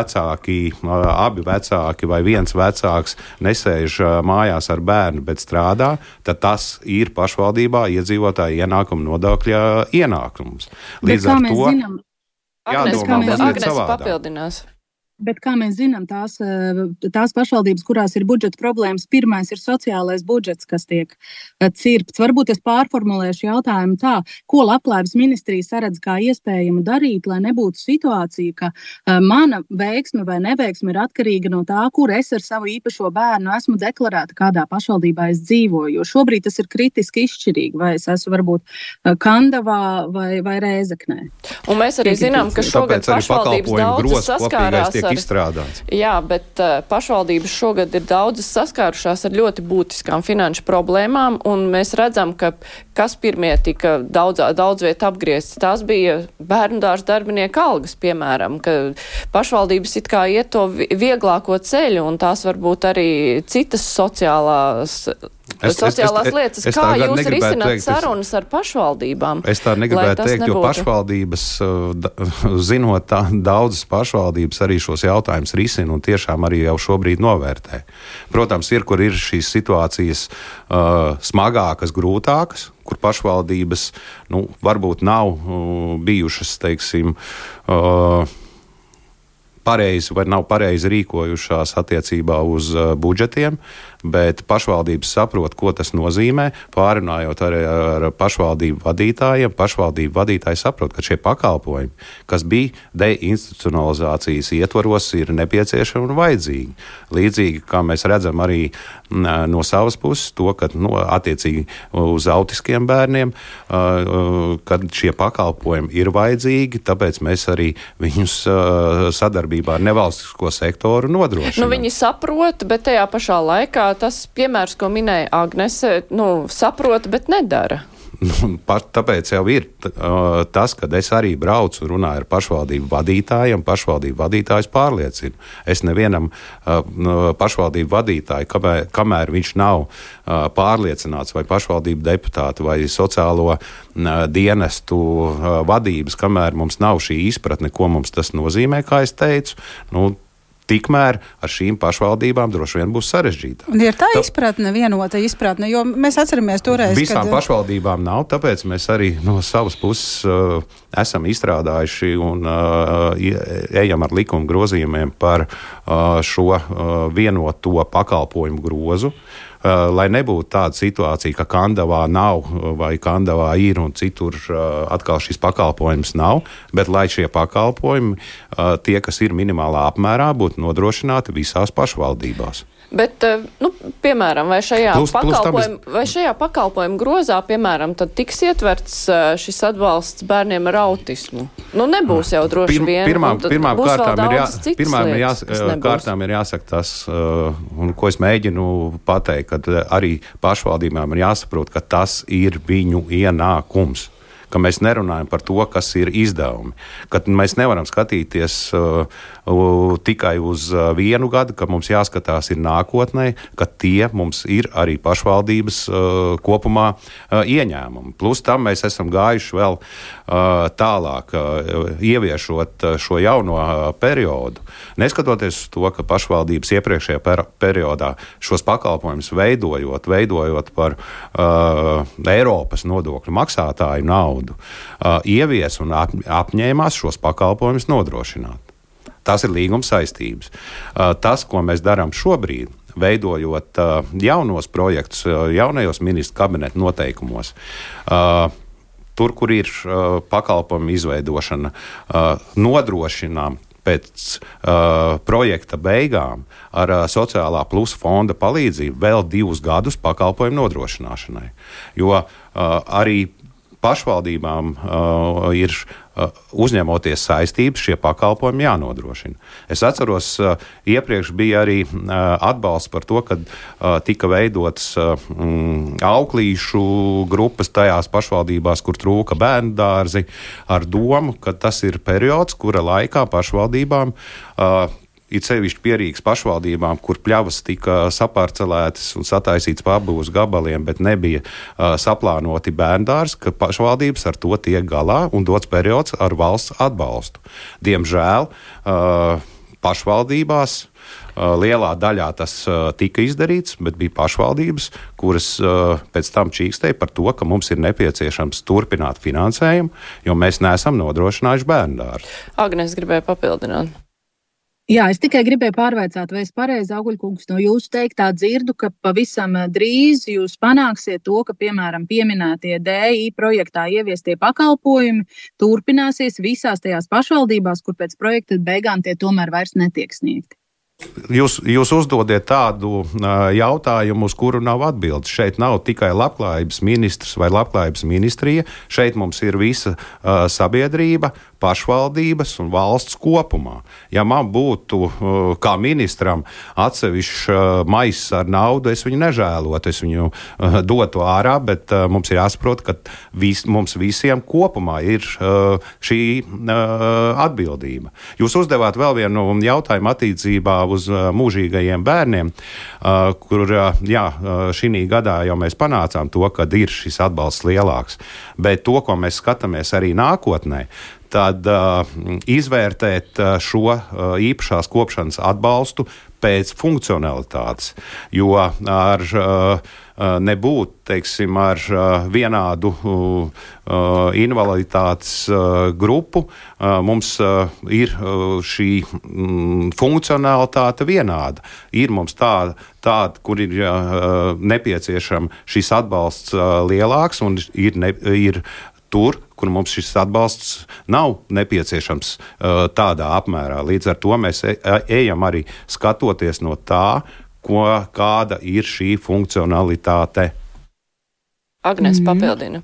abi vecāki vai viens vecāks nesēž mājās ar bērnu, bet strādā, tad tas ir pašvaldībā iedzīvotāju ienākumu nodokļa ienākums. Līdz ar to Agnes papildinās. Bet, kā mēs zinām, tās pašvaldības, kurās ir budžeta problēmas, pirmais ir sociālais budžets, kas tiek cirpts. Varbūt es pārformulēšu jautājumu tā, ko Labklājības ministrija saredz kā iespējamu darīt, lai nebūtu situācija, ka mana veiksme vai neveiksme ir atkarīga no tā, kur es ar savu īpašo bērnu esmu deklarēta, kādā pašvaldībā es dzīvoju. Jo šobrīd tas ir kritiski izšķirīgi, vai es esmu varbūt Kandavā vai Rēzeknē. Un mēs arī zinām, ka šogad pašvaldības daudzas saskārās izstrādāts. Jā, bet pašvaldības šogad ir daudzas saskārušās ar ļoti būtiskām finanšu problēmām, un mēs redzam, ka kas pirmie tika daudz viet apgriezts, tās bija bērnudārza darbinieku algas, piemēram, ka pašvaldības it kā iet to vieglāko ceļu, un tās varbūt arī citas sociālās lietas. Kā jūs risināt sarunas ar pašvaldībām? Es tā negribētu teikt, jo pašvaldības, zinot daudzas pašvaldības arī šos jautājumus risina un tiešām arī jau šobrīd novērtē. Protams, kur ir šīs situācijas smagākas, grūtākas, kur pašvaldības varbūt nav bijušas, teiksim, pareizi vai nav pareizi rīkojušās attiecībā uz budžetiem, bet pašvaldības saprot, ko tas nozīmē. Pārunājot arī ar pašvaldību vadītājiem, pašvaldību vadītāji saprot, ka šie pakalpojumi, kas bija deinstitucionalizācijas ietvaros, ir nepieciešami un vajadzīgi. Līdzīgi, kā mēs redzam arī no savas puses, to, ka attiecīgi uz autiskiem bērniem, kad šie pakalpojumi ir vajadzīgi, tāpēc mēs arī viņus sadarbībā ar nevalstisko sektoru nodrošinām. Viņi saprot, bet tajā pašā laikā tas piemērs, ko minēja Agnese, saprot, bet nedara. Tāpēc jau ir tas, kad es arī braucu un runāju ar pašvaldību vadītājiem, pašvaldību vadītājs pārliecina. Es nevienam pašvaldību vadītāju, kamēr viņš nav pārliecināts, vai pašvaldību deputātu vai sociālo dienestu vadības, kamēr mums nav šī izpratne, ko mums tas nozīmē, kā es teicu, tikmēr ar šīm pašvaldībām droši vien būs sarežģītāk. Un ir tā izpratne, vienota izpratne, jo mēs atceramies toreiz, visām pašvaldībām nav, tāpēc mēs arī no savas puses esam izstrādājuši un ejam ar likuma grozījumiem par šo vienoto pakalpojumu grozu. Lai nebūtu tāda situācija, ka Kandavā nav vai Kandavā ir un citur atkal šis pakalpojums nav, bet lai šie pakalpojumi, tie, kas ir minimālā apmērā, būtu nodrošināti visās pašvaldībās. Bet, piemēram, vai šajā pakalpojumu grozā, piemēram, tad tiks ietverts šis atbalsts bērniem ar autismu? Nebūs jau droši vien. Pirmām kārtām ir jāsaka tas, un ko es mēģinu pateikt, kad arī pašvaldībām ir jāsaprot, ka tas ir viņu ienākums. Ka mēs nerunājam par to, kas ir izdevumi. Kad mēs nevaram skatīties tikai uz vienu gadu, ka mums jāskatās ir nākotnē, ka tie mums ir arī pašvaldības kopumā ieņēmumi. Plus tam mēs esam gājuši vēl tālāk, ieviešot šo jauno periodu. Neskatoties uz to, ka pašvaldības iepriekšējā periodā šos pakalpojumus veidojot par Eiropas nodokļu maksātāju naudu, naudu, ievies un apņēmās šos pakalpojumus nodrošināt. Tas ir līguma saistības. Tas, ko mēs darām šobrīd, veidojot jaunos projektus, jaunajos ministru kabineta noteikumos, tur, kur ir pakalpojumu izveidošana, nodrošinām pēc projekta beigām ar sociālā plusa fonda palīdzību vēl 2 gadus pakalpojumu nodrošināšanai. Jo arī pašvaldībām ir uzņemoties saistības, šie pakalpojumi jānodrošina. Es atceros, iepriekš bija arī atbalsts par to, kad tika veidots auklīšu grupas tajās pašvaldībās, kur trūka bērnu dārzi, ar domu, ka tas ir periods, kura laikā pašvaldībām it sevišķi pierīgas pašvaldībām, kur pļavas tika saparcelētas un sataisīts pa abūs gabaliem, bet nebija saplānoti bērndārs, ka pašvaldības ar to tiek galā un dots periods ar valsts atbalstu. Diemžēl pašvaldībās lielā daļā tas tika izdarīts, bet bija pašvaldības, kuras pēc tam čīkstēja par to, ka mums ir nepieciešams turpināt finansējumu, jo mēs neesam nodrošinājuši bērndāru. Agnes gribēja papildināt. Jā, es tikai gribēju pārveicāt, vai es pareizi, Auguļkungs, no jūsu teiktā dzirdu, ka pavisam drīz jūs panāksiet to, ka, piemēram, pieminētie DI projektā ieviestie pakalpojumi turpināsies visās tajās pašvaldībās, kur pēc projekta beigām tie tomēr vairs netiek sniegti. Jūs uzdodiet tādu jautājumu, uz kuru nav atbildes. Šeit nav tikai labklājības ministrs vai labklājības ministrija. Šeit mums ir visa sabiedrība, pašvaldības un valsts kopumā. Ja man būtu kā ministram atsevišķs maiss ar naudu, es viņu nežēlotu, es viņu dotu ārā, bet mums ir jāsaprot, ka mums visiem kopumā ir šī atbildība. Jūs uzdevāt vēl vienu jautājumu attiecībā uz mūžīgajiem bērniem, kur, šī gadā jau mēs panācām to, ka ir šis atbalsts lielāks. Bet to, ko mēs skatāmies arī nākotnē, tad izvērtēt šo īpašās kopšanas atbalstu pēc funkcionalitātes, jo ar nebūt, teiksim, ar vienādu invaliditātes grupu, mums ir šī funkcionalitāte vienāda. Ir mums tāda, kur ir nepieciešama šis atbalsts lielāks un ir tur, kur mums šis atbalsts nav nepieciešams tādā apmērā. Līdz ar to mēs ejam arī skatoties no tā, kāda ir šī funkcionalitāte. Agnes papildina.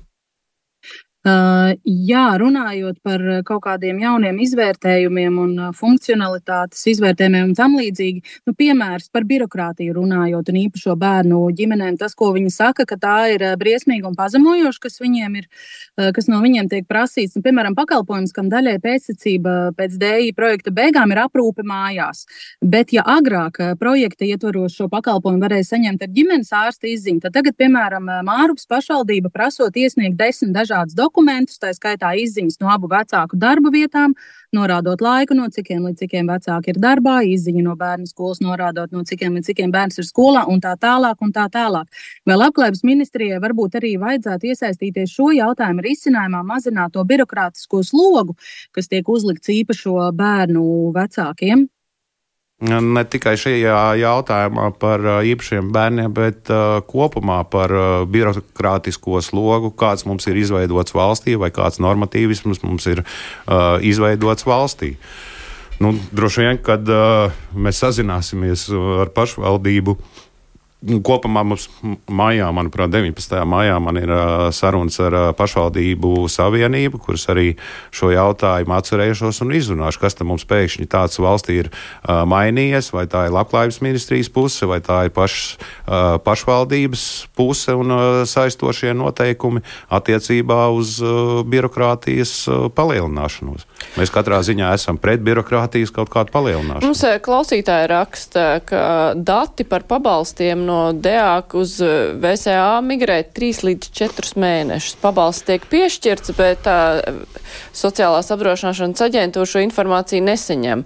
Jā, runājot par kaut kādiem jauniem izvērtējumiem un funkcionalitātes izvērtējumiem un tam līdzīgi, piemērs par birokrātiju runājot un īpašo bērnu ģimenēm, tas, ko viņi saka, ka tā ir briesmīgi un pazemojoši, kas no viņiem tiek prasīts. Piemēram, pakalpojums, kam daļai pēcsacība pēc DI projekta beigām ir aprūpe mājās. Bet, ja agrāk projekta ietvaros šo pakalpojumu varēja saņemt ar ģimenes ārsta izziņu, tad tagad, piemēram, Mārupas pašvaldība prasot iesniegt 10 dažādus dokumentus, tā skaitā izziņas no abu vecāku darba vietām, norādot laiku, no cikiem līdz cikiem vecāki ir darbā, izziņu no bērnu skolas, norādot no cikiem līdz cikiem bērns ir skolā un tā tālāk un tā tālāk. Vēl labklājības ministrijai varbūt arī vajadzētu iesaistīties šo jautājumu risinājumā, mazināt to birokrātisko slogu, kas tiek uzlikts īpašo bērnu vecākiem. Ne tikai šajā jautājumā par īpašiem bērniem, bet kopumā par birokrātisko slogu, kāds mums ir izveidots valstī vai kāds normatīvisms mums ir izveidots valstī. Droši vien, kad mēs sazināsimies ar pašvaldību, kopumā mums maijā, manuprāt, 19. maijā man ir sarunas ar pašvaldību savienību, kuras arī šo jautājumu atcerēšos un izrunāšu, kas tam mums pēkšņi tāds valstī ir mainījies, vai tā ir labklājības ministrijas puse, vai tā ir pašvaldības puse un saistošie noteikumi attiecībā uz birokrātijas palielināšanos. Mēs katrā ziņā esam pret birokrātijas kaut kādu palielināšanu. Mums klausītāji raksta, ka dati par pabalstiem no DEAK uz VCA migrē 3 līdz 4 mēnešus. Pabalsts tiek piešķirts, bet sociālās apdrošināšanas aģentūra šo informāciju nesaņem.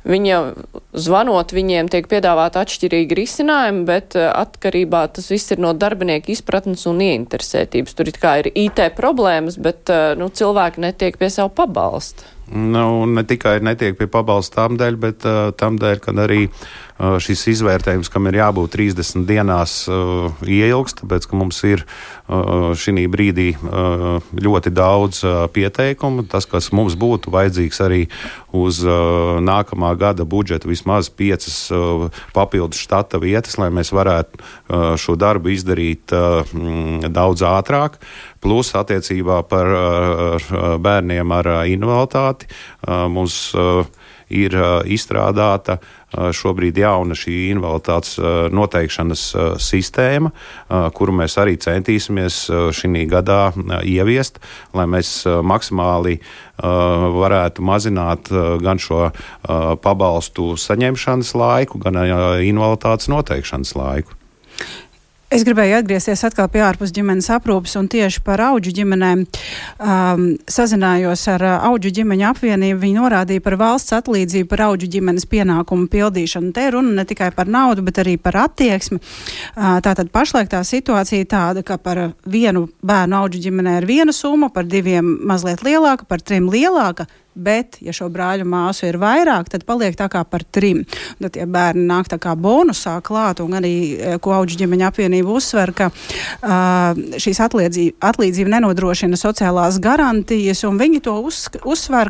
Zvanot, viņiem tiek piedāvāt atšķirīgi risinājumi, bet atkarībā tas viss ir no darbinieku izpratnes un ieinteresētības. Tur it kā ir IT problēmas, bet cilvēki netiek pie savu pabalstu. Ne tikai netiek pie pabalsta tam dēļ, bet tam dēļ, kad arī šis izvērtējums, kam ir jābūt 30 dienās, ieilgst, tāpēc, ka mums ir šī brīdī ļoti daudz pieteikumu. Tas, kas mums būtu vajadzīgs arī uz nākamā gada budžetu, vismaz 5 papildus štata vietas, lai mēs varētu šo darbu izdarīt daudz ātrāk. Plus attiecībā par bērniem ar invaliditāti mums ir izstrādāta šobrīd jauna šī invaliditātes noteikšanas sistēma, kuru mēs arī centīsimies šī gadā ieviest, lai mēs maksimāli varētu mazināt gan šo pabalstu saņemšanas laiku, gan invaliditātes noteikšanas laiku. Es gribēju atgriezties atkal pie ārpus ģimenes aprūpes un tieši par audžu ģimenēm. Sazinājos ar audžu ģimeņu apvienību, viņi norādīja par valsts atlīdzību par audžu ģimenes pienākumu pildīšanu. Te runa ne tikai par naudu, bet arī par attieksmi. Tātad pašlaik tā situācija tāda, ka par vienu bērnu audžu ģimenē ir viena summa, par 2 mazliet lielāka, par 3 lielāka. Bet, ja šo brāļu māsu ir vairāk, tad paliek tā kā par 3. Tad tie bērni nāk tā kā bonusā klāt, un arī, ko audžu ģimeņa apvienība uzsver, ka šīs atlīdzība nenodrošina sociālās garantijas, un viņi to uzsver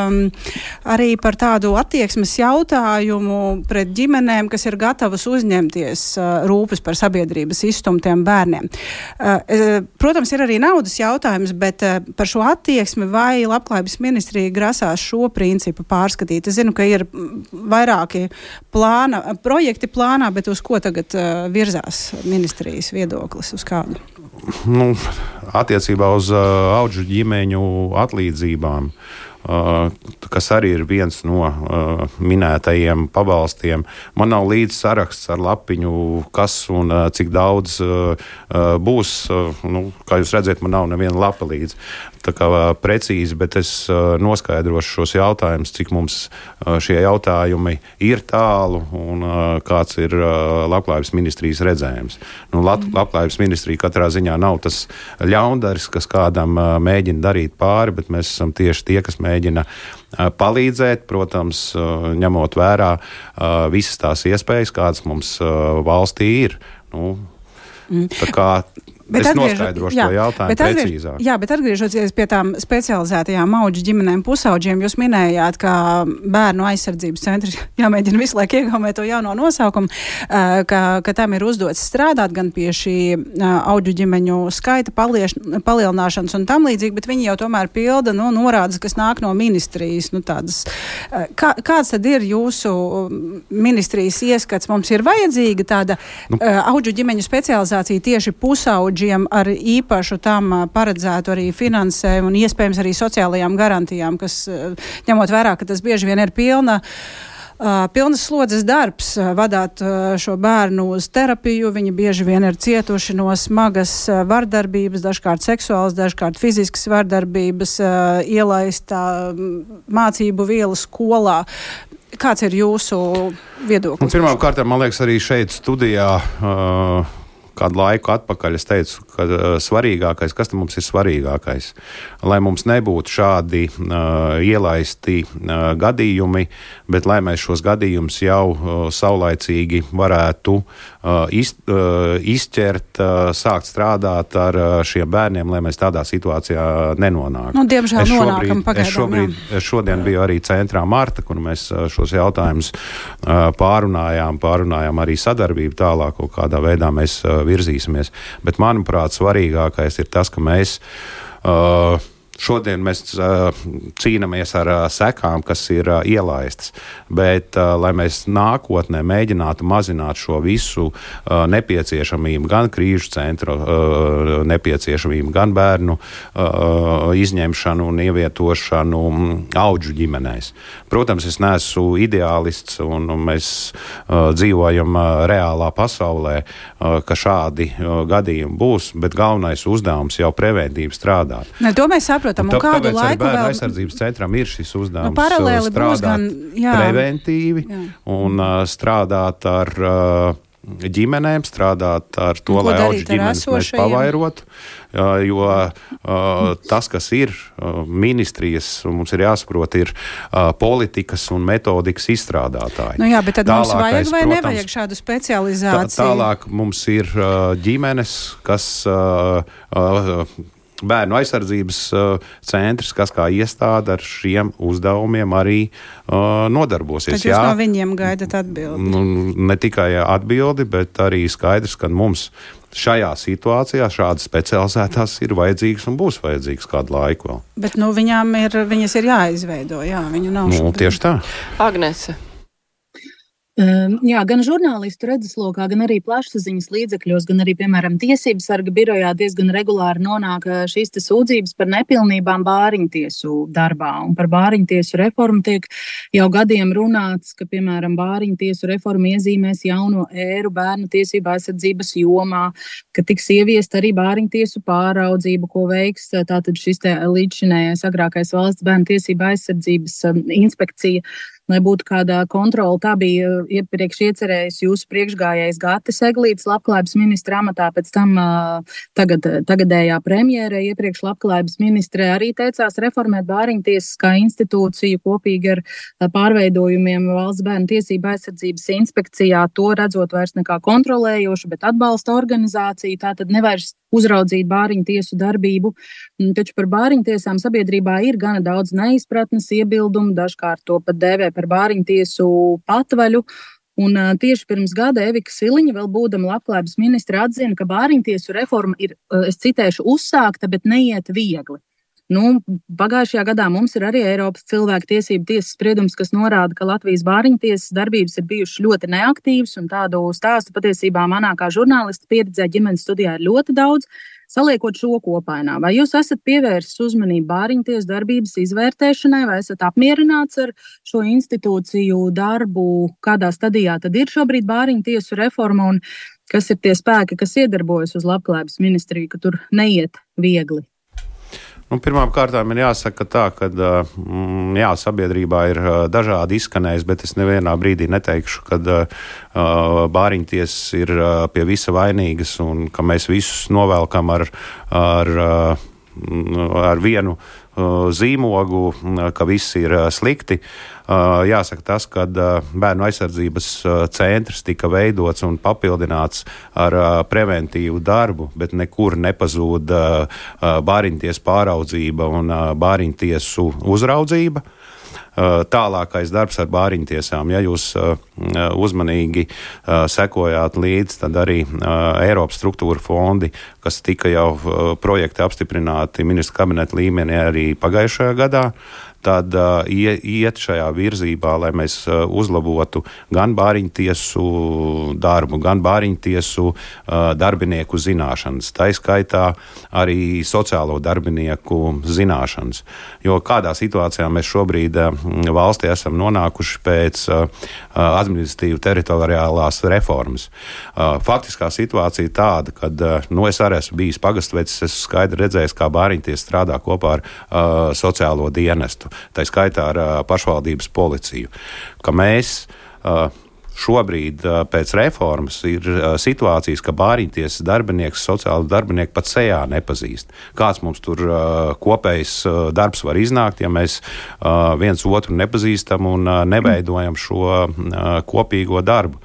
arī par tādu attieksmes jautājumu pret ģimenēm, kas ir gatavas uzņemties rūpes par sabiedrības izstumtiem bērniem. Protams, ir arī naudas jautājums, bet par šo attieksmi vai Labklājības ministrija grasās šo principu pārskatīt. Es zinu, ka ir vairāki projekti plānā, bet uz ko tagad virzās ministrijas viedoklis, uz kādu? Attiecībā uz audžu ģimeņu atlīdzībām, kas arī ir viens no minētajiem pabalstiem. Man nav līdz saraksts ar lapiņu, kas un cik daudz būs. Kā jūs redzat, man nav neviena lapa līdz. Tā kā precīzi, bet es noskaidrošu šos jautājumus, cik mums šie jautājumi ir tālu un kāds ir Labklājības ministrijas redzējums. Labklājības ministrija katrā ziņā nav tas ļaundaris, kas kādam mēģina darīt pāri, bet mēs esam tieši tie, kas mēģina palīdzēt, protams, ņemot vērā visas tās iespējas, kādas mums valstī ir. Tā kā es noskaidrošu to jautājumu precīzāk. Jā, bet atgriežoties pie tām specializētajām audžu ģimenēm, pusauģiem, jūs minējāt, ka bērnu aizsardzības centri jāmēģina visu laiku iegaumēt to jauno nosaukumu, ka tam ir uzdots strādāt gan pie šī audžu ģimeņu skaita palielināšanas un tam līdzīgi, bet viņi jau tomēr pilda norādes, kas nāk no ministrijas. Kāds tad ir jūsu ministrijas ieskats? Mums ir vajadzīga tāda audžu ģimeņu specializācija tieši pusauģi ar īpašu tam paredzētu arī finansējumu un iespējams arī sociālajām garantijām, kas ņemot vērā, ka tas bieži vien ir pilnas slodzes darbs vadāt šo bērnu uz terapiju. Viņi bieži vien ir cietuši no smagas vardarbības, dažkārt seksuālas, dažkārt fiziskas vardarbības, ielaistā mācību viela skolā. Kāds ir jūsu viedoklis? Pirmkārt, man liekas, arī šeit studijā kādu laiku atpakaļ es teicu, ka svarīgākais, kas mums ir svarīgākais, lai mums nebūtu šādi ielaisti gadījumi, bet lai mēs šos gadījumus jau saulaicīgi varētu izķert, sākt strādāt ar šiem bērniem, lai mēs tādā situācijā nenonāktu. Diemžēl nonākam pagaidām. Šodien biju arī centrā Marta, kur mēs šos jautājumus pārunājām arī sadarbību tālāk, kādā veidā mēs virzīsimies. Bet, manuprāt, svarīgākais ir tas, ka mēs šodien mēs cīnamies ar sekām, kas ir ielaistas, bet lai mēs nākotnē mēģinātu mazināt šo visu nepieciešamību, gan krīžu centru nepieciešamību, gan bērnu izņemšanu un ievietošanu audžu ģimenēs. Protams, es neesmu ideālists un mēs dzīvojam reālā pasaulē, ka šādi gadījumi būs, bet galvenais uzdevums jau preventīvi strādāt. Ne, to mēs saprotam. Un kādu laiku bērnu vēl... aizsardzības centram ir šis uzdevums paralēli strādāt gan, preventīvi un strādāt ar ģimenēm, strādāt ar to, lai audžu ģimenes mēs pavairotu, jo tas, kas ir ministrijas, un mums ir jāsaprot, ir politikas un metodikas izstrādātāji. Nu jā, bet tad mums vajag vai protams, nevajag šādu specializāciju? Tālāk mums ir ģimenes, kas bērnu aizsardzības centrs, kas kā iestāde ar šiem uzdevumiem arī nodarbosies. Tad jūs no viņiem gaidat atbildi? Ne tikai atbildi, bet arī skaidrs, ka mums šajā situācijā šādas specializētās ir vajadzīgas un būs vajadzīgas kādu laiku vēl. Bet viņas ir jāizveido, jā, viņu nav šobrīd. Tieši tā. Agnese. Jā, gan žurnālistu redzeslokā, gan arī plašsaziņas līdzekļos, gan arī, piemēram, tiesības sarga birojā diezgan regulāri nonāk šīs te sūdzības par nepilnībām bāriņtiesu darbā. Un par bāriņtiesu reformu tiek jau gadiem runāts, ka, piemēram, bāriņtiesu reforma iezīmēs jauno ēru bērnu tiesību aizsardzības jomā, ka tiks ieviest arī bāriņtiesu pāraudzību, ko veiks tātad šis te līdzšinējais agrākais valsts bērnu tiesību aizsardzības inspekcija, lai būtu kāda kontrola. Tā bija iepriekš iecerējis jūsu priekšgājējs Gatis Eglītis labklājības ministra amatā, pēc tam tagadējā premjere, iepriekš labklājības ministre arī teicās reformēt bāriņtiesas kā institūciju kopīgi ar pārveidojumiem valsts bērnu tiesību aizsardzības inspekcijā, to redzot vairs nekā kontrolējošu, bet atbalsta organizāciju, tātad nevairs uzraudzīt bāriņtiesu darbību. Taču par bāriņtiesām sabiedrībā ir gana daudz neizpratnes, iebildumu, dažkārt to pat dēvē par bāriņtiesu patvaļu. Un tieši pirms gada Evika Siliņa, vēl būdama labklājības ministra, atzina, ka bāriņtiesu reforma ir, es citēšu, uzsākta, bet neiet viegli. Pagājušajā gadā mums ir arī Eiropas cilvēku tiesību tiesas spriedums, kas norāda, ka Latvijas bāriņtiesas darbības ir bijušas ļoti neaktīvas, un tādu stāstu patiesībā manā kā žurnālista pieredzē ģimenes studijā ir ļoti daudz. Saliekot šo kopainā, vai jūs esat pievērsis uzmanību bāriņtiesu darbības izvērtēšanai, vai esat apmierināts ar šo institūciju darbu, kādā stadijā tad ir šobrīd bāriņtiesu reforma, un kas ir tie spēki, kas iedarbojas uz labklājības ministriju, ka tur neiet viegli? Pirmām kārtām ir jāsaka tā, ka sabiedrībā ir dažādi izskanējis, bet es nevienā brīdī neteikšu, ka bāriņtiesas ir pie visa vainīgas un ka mēs visus novelkam ar vienu zīmogu, ka viss ir slikti. Jāsaka tas, ka bērnu aizsardzības centrs tika veidots un papildināts ar preventīvu darbu, bet nekur nepazūd bāriņtiesu pāraudzība un bāriņtiesu uzraudzība. Tālākais darbs ar bāriņtiesām. Ja jūs uzmanīgi sekojāt līdzi, tad arī Eiropas struktūra fondi, kas tika jau projekti apstiprināti ministru kabineta līmenī arī pagājušajā gadā, tad iet šajā virzībā, lai mēs uzlabotu gan bāriņtiesu darbu, gan bāriņtiesu darbinieku zināšanas, tā skaitā arī sociālo darbinieku zināšanas. Jo kādā situācijā mēs šobrīd valstī esam nonākuši pēc administratīvu teritoriālās reformas. Faktiskā situācija tāda, kad es arī esmu bijis pagastvecis, esmu skaidri redzējis, kā bāriņtiesa strādā kopā ar sociālo dienestu. Tā skaitā ar pašvaldības policiju, ka mēs šobrīd pēc reformas ir situācijas, ka bāriņtiesas darbinieks, sociāli darbinieki pat sejā nepazīst. Kāds mums tur kopējs darbs var iznākt, ja mēs viens otru nepazīstam un neveidojam šo kopīgo darbu.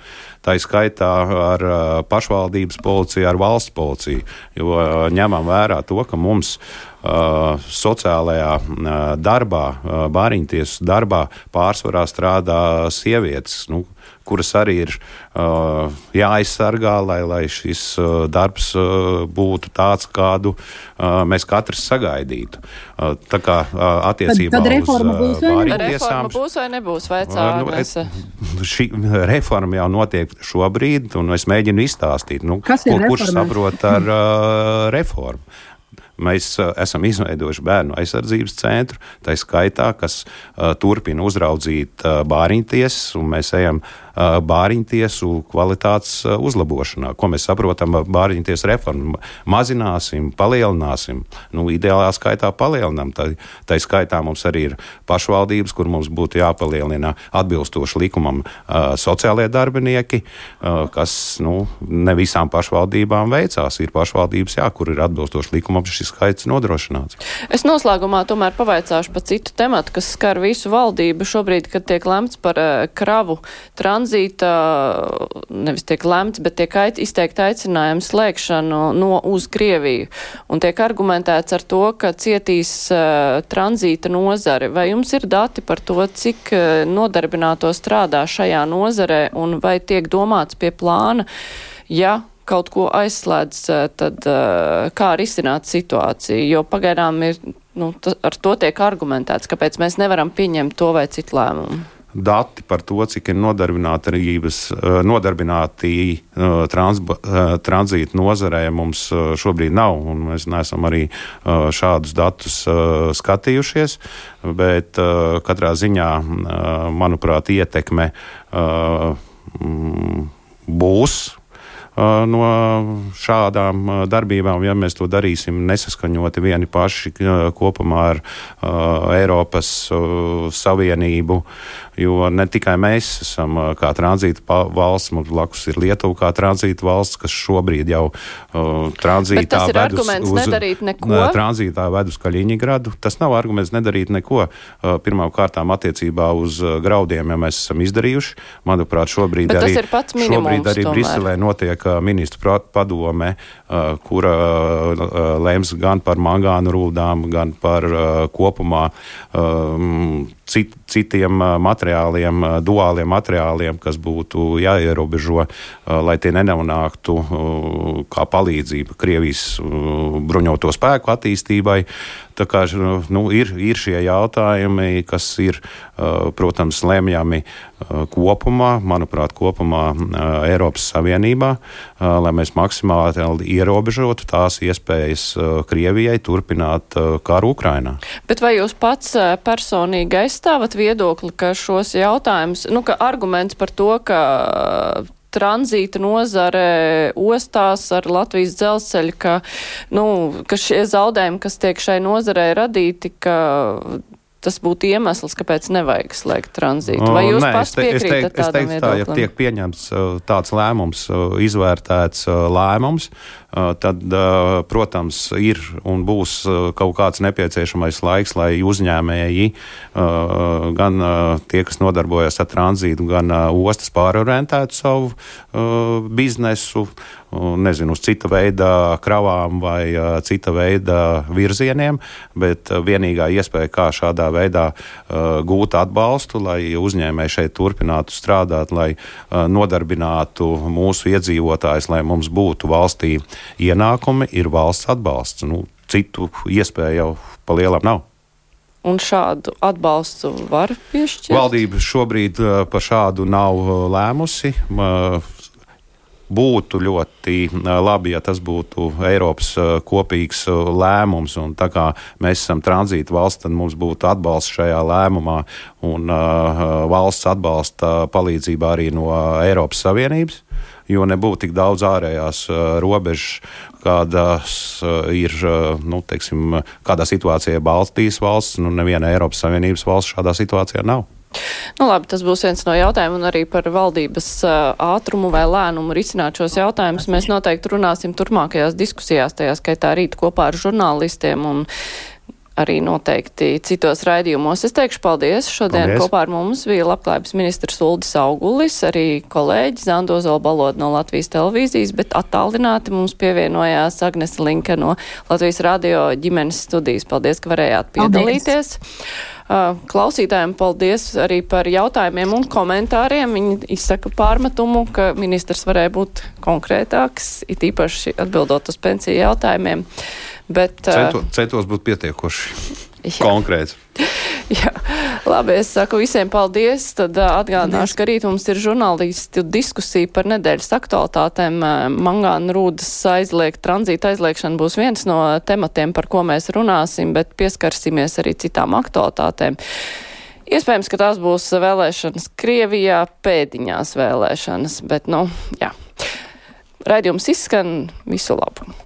tā skaitā ar pašvaldības policiju, ar valsts policiju, jo ņemam vērā to, ka mums sociālajā darbā, bāriņtiesas darbā pārsvarā strādā sievietes, kuras arī ir jāaizsargā, lai šis darbs būtu tāds, kādu mēs katrs sagaidītu. Tā kā attiecībā tad reforma uz bāriņtiesām... Reforma būs vai nebūs vecā? Šī reforma jau notiek šobrīd, un es mēģinu izstāstīt, kurš saprot ar reformu. Mēs esam izveidojuši bērnu aizsardzības centru, tā skaitā, kas turpina uzraudzīt bāriņtiesas, un mēs ejam bāriņtiesu kvalitātes uzlabošanā. Ko mēs saprotam bāriņtiesu reformu? Mazināsim, palielināsim, ideālā skaitā palielinām. Tā skaitā mums arī ir pašvaldības, kur mums būtu jāpalielina atbilstoši likumam sociālie darbinieki, kas ne visām pašvaldībām veicās. Ir pašvaldības, kur ir atbilstoši likumam šis skaits nodrošināts. Es noslēgumā tomēr pavaicāšu par citu tematu, kas skar visu valdību šobrīd, kad tiek lemts par kravu tranzīta, nevis tiek lemts, bet tiek izteikt aicinājumu slēgšanu uz Krieviju. Un tiek argumentēts ar to, ka cietīs tranzīta nozare. Vai jums ir dati par to, cik nodarbināto strādā šajā nozarē, un vai tiek domāts pie plāna, ja kaut ko aizslēdz, tad kā risināt situāciju? Jo pagaidām ir, ar to tiek argumentēts, kāpēc mēs nevaram pieņemt to vai citu lēmumu. Dati par to, cik ir nodarbināti tranzīta nozarē mums šobrīd nav, un mēs neesam arī šādus datus skatījušies, bet katrā ziņā, manuprāt, ietekme būs no šādām darbībām, ja mēs to darīsim nesaskaņoti vieni paši kopumā ar Eiropas Savienību, jo ne tikai mēs esam kā tranzīta valsts, mums blakus ir Lietuva kā tranzīta valsts, kas šobrīd jau tranzītā ved uz Kaļiņgradu. Tas nav arguments nedarīt neko. Pirmām kārtām attiecībā uz graudiem, ja mēs esam izdarījuši. Manuprāt, šobrīd arī Briselē notiek ministru padome, kura lems gan par mangānu rūdām, gan par kopumā citiem materiāliem, duāliem materiāliem, kas būtu jāierobežo, lai tie nenonāktu kā palīdzība Krievijas bruņoto spēku attīstībai. Tā kā ir šie jautājumi, kas ir, protams, lemjami kopumā, manuprāt, kopumā Eiropas Savienībā, lai mēs maksimāli ierobežotu tās iespējas Krievijai turpināt karu Ukrainā. Bet vai jūs pats personīgi aizstāvat viedokli, ka šos jautājumus, ka arguments par to, ka tranzīta nozare ostās ar Latvijas dzelzceļu, ka šie zaudējumi, kas tiek šai nozarei radīti, ka tas būtu iemesls, kāpēc nevajag slēgt tranzītu. Vai jūs pats piekrītat tādam viedoklim? Ja tiek pieņemts tāds lēmums, izvērtēts lēmums, tad, protams, ir un būs kaut kāds nepieciešamais laiks, lai uzņēmēji, gan tie, kas nodarbojas ar tranzītu, gan ostas pārorientētu savu biznesu, uz cita veida kravām vai cita veida virzieniem, bet vienīgā iespēja, kā šādā veidā gūt atbalstu, lai uzņēmēji šeit turpinātu strādāt, lai nodarbinātu mūsu iedzīvotājus, lai mums būtu valstī ienākumi, ir valsts atbalsts. Citu iespēju jau pa lielam nav. Un šādu atbalstu var piešķirt? Valdība šobrīd par šādu nav lēmusi. Būtu ļoti labi, ja tas būtu Eiropas kopīgs lēmums, un tā kā mēs esam tranzīta valsts, tad mums būtu atbalsts šajā lēmumā, un valsts atbalsta palīdzība arī no Eiropas Savienības, jo nebūtu tik daudz ārējās robežas, kādas ir, kādā situācijā Baltijas valsts, neviena Eiropas Savienības valsts šādā situācijā nav. Labi, tas būs viens no jautājumiem, un arī par valdības ātrumu vai lēnumu risināt šos jautājumus. Mēs noteikti runāsim turpmākajās diskusijās, tajā skaitā rīt kopā ar žurnālistiem, un arī noteikti citos raidījumos. Es teikšu paldies. Šodien kopā ar mums bija Labklājības ministrs Uldis Augulis, arī kolēģis Zanda Ozola-Baloda no Latvijas televīzijas, bet attālināti mums pievienojās Agnese Linka no Latvijas radio ģimenes studijas. Paldies, ka varējāt piedalīties. Klausītājiem paldies arī par jautājumiem un komentāriem. Viņi izsaka pārmetumu, ka ministrs varēja būt konkrētāks, it īpaši atbildot uz pensiju jautājumiem. Bet, Centos būt pietiekoši konkrēts. Jā, labi, es saku visiem paldies, tad atgādināšu, ka rīt mums ir žurnālistu diskusija par nedēļas aktualitātēm. Mangāna rūdas tranzīta aizliekšana būs viens no tematiem, par ko mēs runāsim, bet pieskarsimies arī citām aktualitātēm. Iespējams, ka tās būs vēlēšanas Krievijā, pēdiņās vēlēšanas, bet, jā. Raidījums izskan, visu labu.